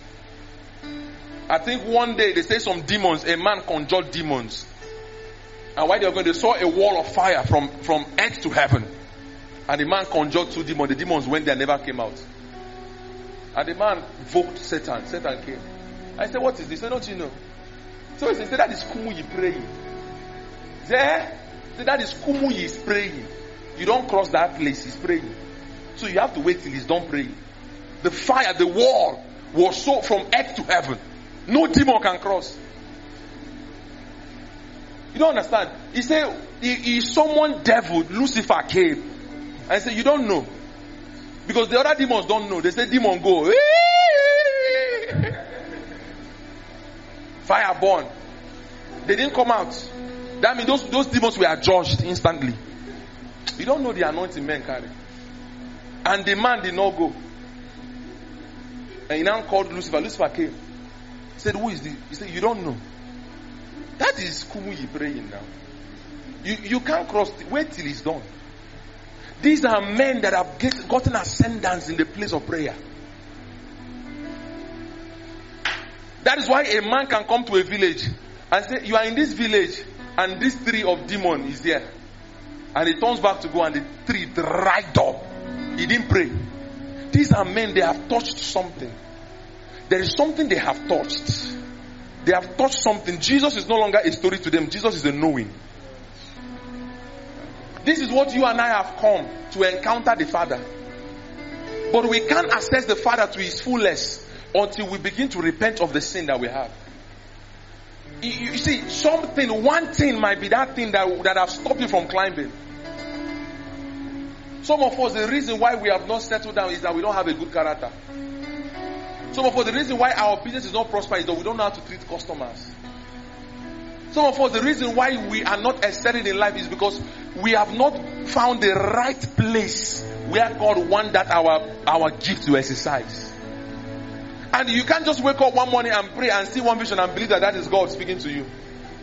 I think one day they say some demons, a man conjured demons. And while they were going, they saw a wall of fire from earth to heaven. And the man conjured 2 demons. The demons went there and never came out. And the man invoked Satan. Satan came. I said, what is this? He said, don't you know? So he said, that is Kumuyi praying. He said, that is Kumuyi is praying. You don't cross that place, he's praying. So you have to wait till he's done praying. The fire, the wall was so from earth to heaven. No demon can cross. You don't understand? He said, he summoned devil, Lucifer came. I said, you don't know. Because the other demons don't know. They say, demon go. Fire burn. They didn't come out. That means those demons were judged instantly. You don't know the anointing men carry. And the man did not go. And he now called Lucifer. Lucifer came. He said, who is this? He said, you don't know. That is Kumuyi praying now. You can't cross. Wait till it's done. These are men that have gotten ascendance in the place of prayer. That is why a man can come to a village and say, you are in this village and this tree of demon is here. And he turns back to go and the tree dried up. He didn't pray. These are men, they have touched something. There is something they have touched. They have touched something. Jesus is no longer a story to them. Jesus is a knowing. This is what you and I have come to encounter the Father. But we can't access the Father to his fullness until we begin to repent of the sin that we have. You see, one thing might be that thing that have stopped you from climbing. Some of us, the reason why we have not settled down is that we don't have a good character. Some of us, the reason why our business is not prospering is that we don't know how to treat customers. Some of us, the reason why we are not excelling in life is because we have not found the right place where God wants that our gift to exercise. And you can't just wake up one morning and pray and see one vision and believe that is God speaking to you.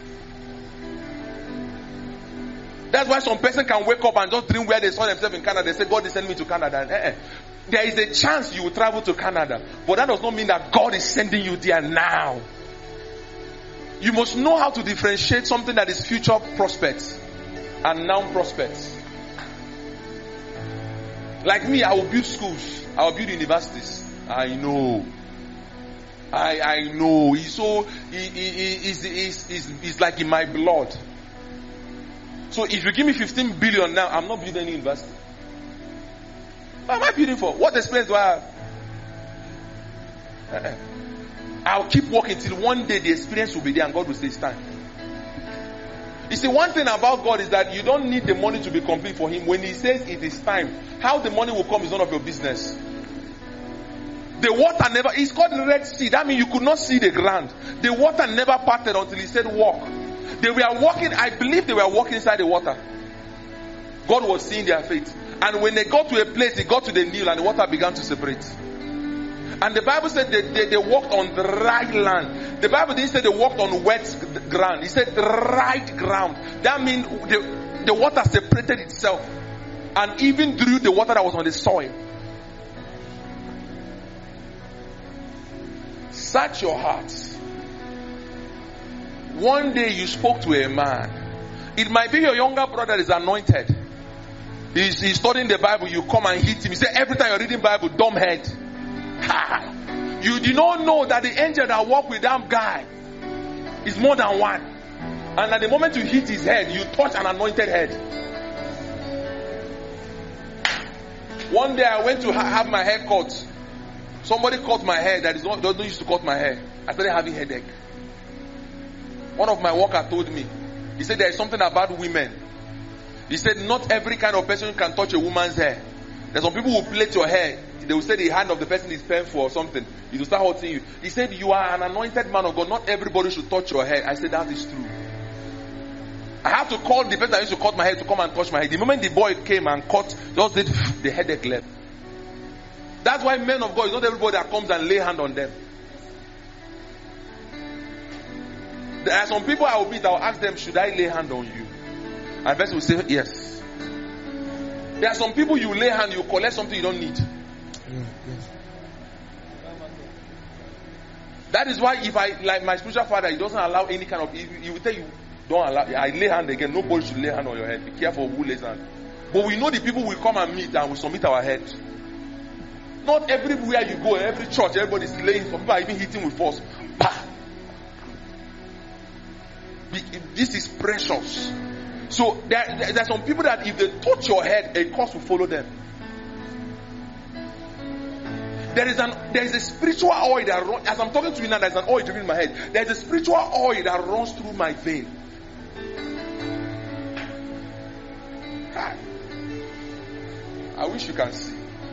That's why some person can wake up and just dream where they saw themselves in Canada. They say, God is sending me to Canada. There is a chance you will travel to Canada. But that does not mean that God is sending you there now. You must know how to differentiate something that is future prospects and now prospects. Like me, I will build schools. I will build universities. I know. I know. He's like in my blood. So if you give me 15 billion now, I'm not building any university. What am I building for? What experience do I have? I'll keep working till one day the experience will be there and God will say it's time. You see, one thing about God is that you don't need the money to be complete for him. When he says it is time, how the money will come is none of your business. The water never, it's called the Red Sea. That means you could not see the ground. The water never parted until he said walk. They were walking, I believe they were walking inside the water. God was seeing their faith. And when they got to a place, they got to the Nile and the water began to separate. And the Bible said they walked on dry land. The Bible didn't say they walked on wet ground. It said dry ground. That means the water separated itself. And even drew the water that was on the soil. Search your hearts. One day you spoke to a man. It might be your younger brother that is anointed. He's studying the Bible. You come and hit him. You say, every time you're reading Bible, dumb head. You do not know that the angel that walked with that guy is more than one. And at the moment you hit his head, you touch an anointed head. One day I went to have my hair cut. Somebody cut my hair that doesn't used to cut my hair. I started having headache. One of my workers told me, he said there is something about women. He said not every kind of person can touch a woman's hair. There's some people who plait your hair. They will say the hand of the person is painful or something. It will start hurting you. He said you are an anointed man of God. Not everybody should touch your hair. I said that is true. I have to call the person that used to cut my hair to come and touch my hair. The moment the boy came and cut, just did the headache left. That's why men of God, it's not everybody that comes and lay hand on them. There are some people I will meet, I will ask them, should I lay hand on you? And the person will say, yes. There are some people you lay hand, you collect something you don't need. Yes. That is why if I, like my spiritual father, he doesn't allow any kind of, he will tell you, Don't allow. I lay hand again. Nobody should lay hand on your head. Be careful who lays hand. But we know the people will come and meet and will submit our head. Not everywhere you go, every church, everybody's laying. Some people are even hitting with force. Bah! This is precious. So there are some people that if they touch your head, a curse will follow them. There is a spiritual oil that runs. As I'm talking to you now, there's an oil dripping in my head. There's a spiritual oil that runs through my vein. I wish you can see.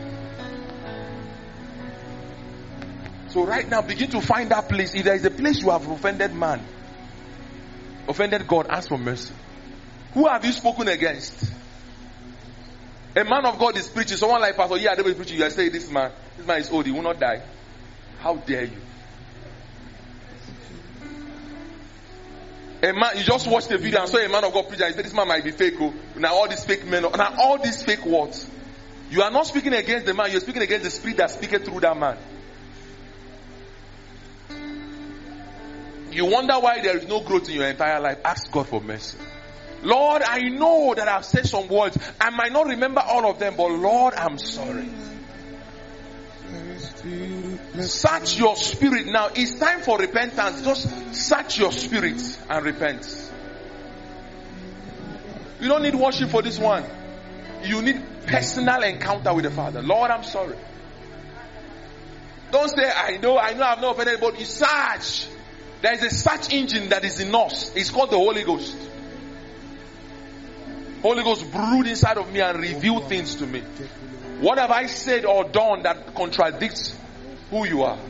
So right now, begin to find that place. If there is a place you have offended man, offended God, ask for mercy. Who have you spoken against? A man of God is preaching. Someone like Pastor, yeah, they will preaching. You are saying this man is old. He will not die. How dare you? A man, you just watched the video and saw a man of God preaching and you said this man might be fake. Oh. Now all these fake men, now all these fake words. You are not speaking against the man. You are speaking against the spirit that speaketh through that man. You wonder why there is no growth in your entire life. Ask God for mercy. Lord, I know that I've said some words. I might not remember all of them, but Lord, I'm sorry. Search your spirit now. It's time for repentance. Just search your spirit and repent. You don't need worship for this one. You need personal encounter with the Father. Lord, I'm sorry. Don't say, I know I've not offended, but you search. There is a search engine that is in us. It's called the Holy Ghost. Holy Ghost brood inside of me and reveal things to me. What have I said or done that contradicts who you are?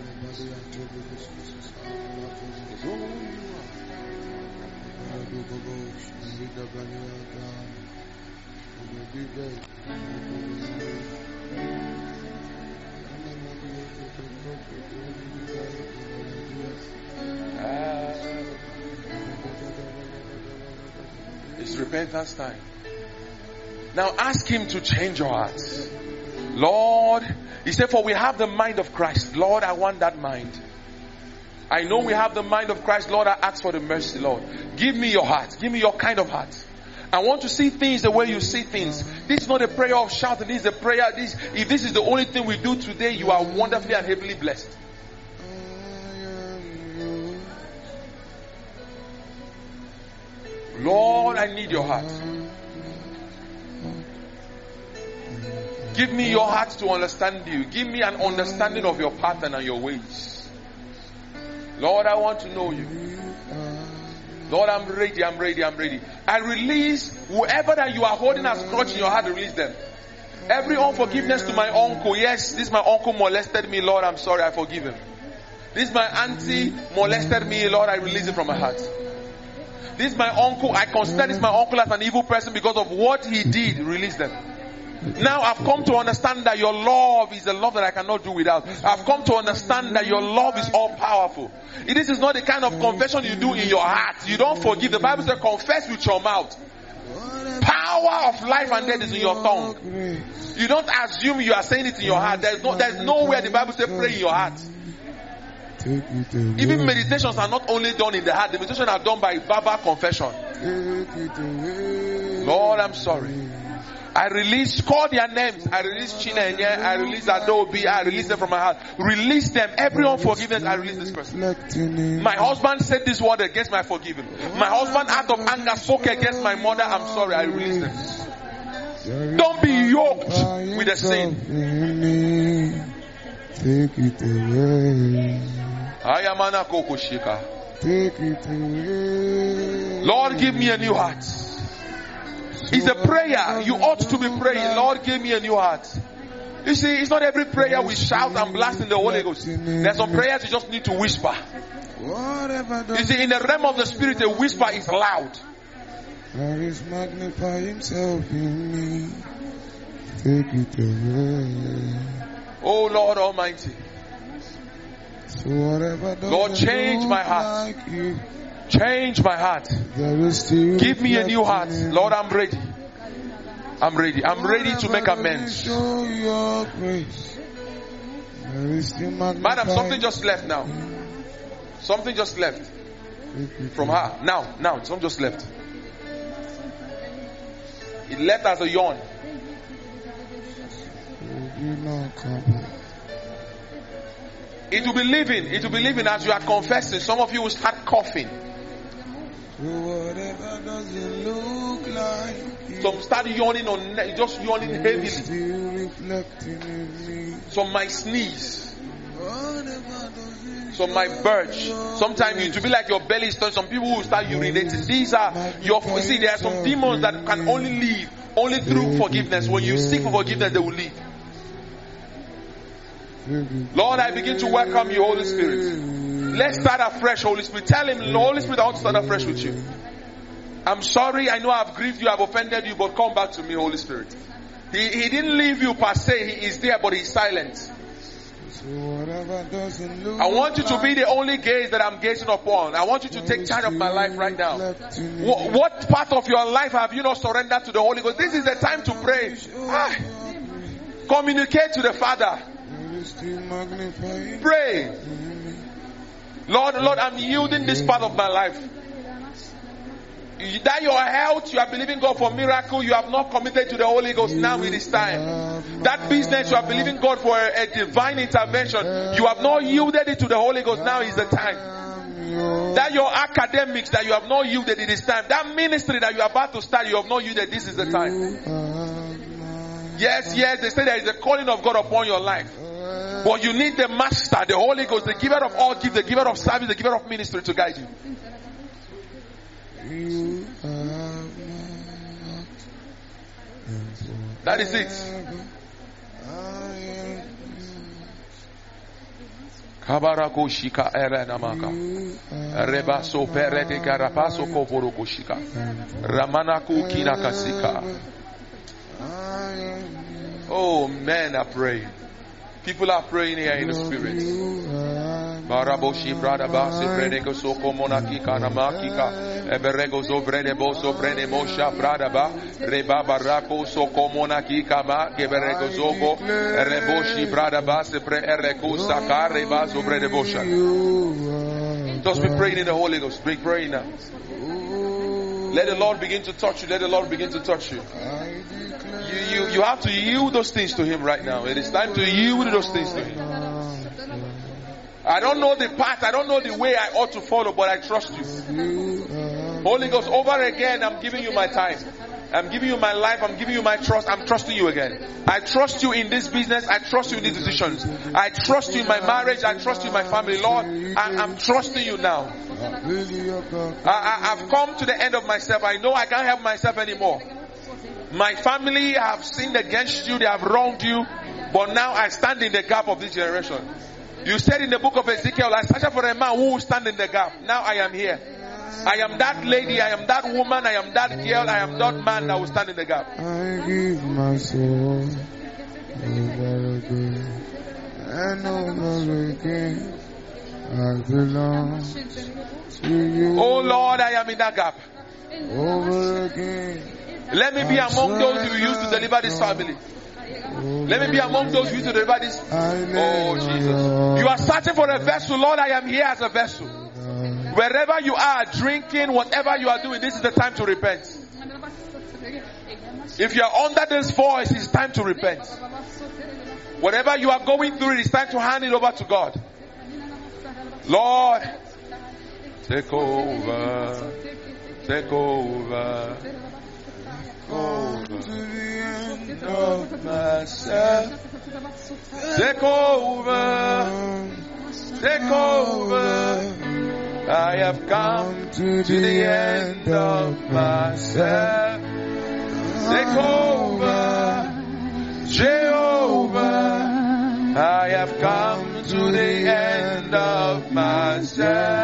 It's repentance time. Now ask him to change your hearts. Lord, he said, for we have the mind of Christ. Lord, I want that mind. I know we have the mind of Christ. Lord, I ask for the mercy, Lord. Give me your heart. Give me your kind of heart. I want to see things the way you see things. This is not a prayer of shouting. This is a prayer. If this is the only thing we do today, you are wonderfully and heavily blessed. Lord, I need your heart. Give me your heart to understand you. Give me an understanding of your pattern and your ways. Lord, I want to know you. Lord, I'm ready. I release whoever that you are holding as grudge in your heart, release them. Every unforgiveness to my uncle. Yes, this my uncle molested me. Lord, I'm sorry. I forgive him. This my auntie molested me. Lord, I release it from my heart. This my uncle. I consider this my uncle as an evil person because of what he did. Release them. Now I've come to understand that your love is a love that I cannot do without. I've come to understand that your love is all powerful. This is not the kind of confession you do in your heart. You don't forgive. The Bible says confess with your mouth. Power of life and death is in your tongue. You don't assume you are saying it in your heart. There's nowhere the Bible says pray in your heart. Even meditations are not only done in the heart. The meditations are done by verbal confession. Lord, I'm sorry. I release, call their names. I release Chinenye, I release Adobe, I release them from my heart. Release them. Every unforgiveness, I release this person. My husband said this word against my forgiving. My husband out of anger spoke against my mother. I'm sorry, I release them. Don't be yoked with the sin. Take it away. Ayamana Kokoshika. Take it away. Lord, give me a new heart. It's a prayer. You ought to be praying. Lord, give me a new heart. You see, it's not every prayer we shout and blast in the Holy Ghost. There's some prayers you just need to whisper. You see, in the realm of the spirit, a whisper is loud. Christ magnify himself in me. Take it away. Oh Lord Almighty. So Lord, change my heart. Change my heart. Give me a new heart. Lord, I'm ready. I'm ready. I'm ready to make amends. Madam, something just left now. Something just left. From her. Now, some just left. It left as a yawn. It will be living. It will be living as you are confessing. Some of you will start coughing. Whatever doesn't look like Some start yawning just yawning heavily. still reflecting in me. Some might sneeze. Whatever doesn't Some might birch. Sometimes it will be like your belly is touching. Some people will start urinating. These are your. See, there are some demons that can only leave only through forgiveness. When you seek for forgiveness, they will leave. Lord, I begin to welcome you, Holy Spirit. Let's start afresh, Holy Spirit. Tell him, Holy Spirit, I want to start afresh with you. I'm sorry, I know I've grieved you, I've offended you, but come back to me, Holy Spirit. He didn't leave you per se, he is there, but he's silent. I want you to be the only gaze that I'm gazing upon. I want you to take charge of my life right now. What part of your life have you not surrendered to the Holy Ghost? This is the time to pray. Communicate to the Father. Pray. Lord, I'm yielding this part of my life. That your health, you are believing God for miracle, you have not committed to the Holy Ghost. Now it is time. That business, you are believing God for a divine intervention, you have not yielded it to the Holy Ghost. Now is the time. That your academics, that you have not yielded, it is time. That ministry that you are about to start, you have not yielded, this is the time. Yes, they say there is a calling of God upon your life. But you need the Master, the Holy Ghost, the giver of all gifts, the giver of service, the giver of ministry to guide you. That is it. Kabarako shika erenamaka. Rebaso perete garapaso koboroko shika. Ramanaku kinakasika. Oh, men are praying. People are praying here in the spirit. Baraboshi brada basi prenego soko monaki kanamakika eberego zobrene boso brene mosha brada ba reba barako soko monaki kama geberego zogo reboshi brada basi pre ereko saka reba zobrene bosha. Just be praying in the Holy Ghost. Be praying now. Let the Lord begin to touch you. Let the Lord begin to touch you. You have to yield those things to Him right now. It is time to yield those things to Him. I don't know the path. I don't know the way I ought to follow, but I trust you. Holy Ghost, over again, I'm giving you my time. I'm giving you my life. I'm giving you my trust. I'm trusting you again. I trust you in this business. I trust you in these decisions. I trust you in my marriage. I trust you in my family. Lord, I'm trusting you now. I've come to the end of myself. I know I can't help myself anymore. My family have sinned against you. They have wronged you. But now I stand in the gap of this generation. You said in the book of Ezekiel, I searched for a man who will stand in the gap. Now I am here. I am that lady. I am that woman. I am that girl. I am that man that will stand in the gap. I give my soul over again and over again. I belong to you. Oh Lord, I am in that gap. Over again. Let me be among those who used to deliver this family. Let me be among those who used to deliver this. Oh Jesus. You are searching for a vessel. Lord, I am here as a vessel. Wherever you are, drinking, whatever you are doing, this is the time to repent. If you are under this voice, it's time to repent. Whatever you are going through, it's time to hand it over to God. Lord, take over. Take over. Over to the end of myself. Take over. Take over. I have come to the end of myself. Take over, Jehovah. I have come to the end of myself.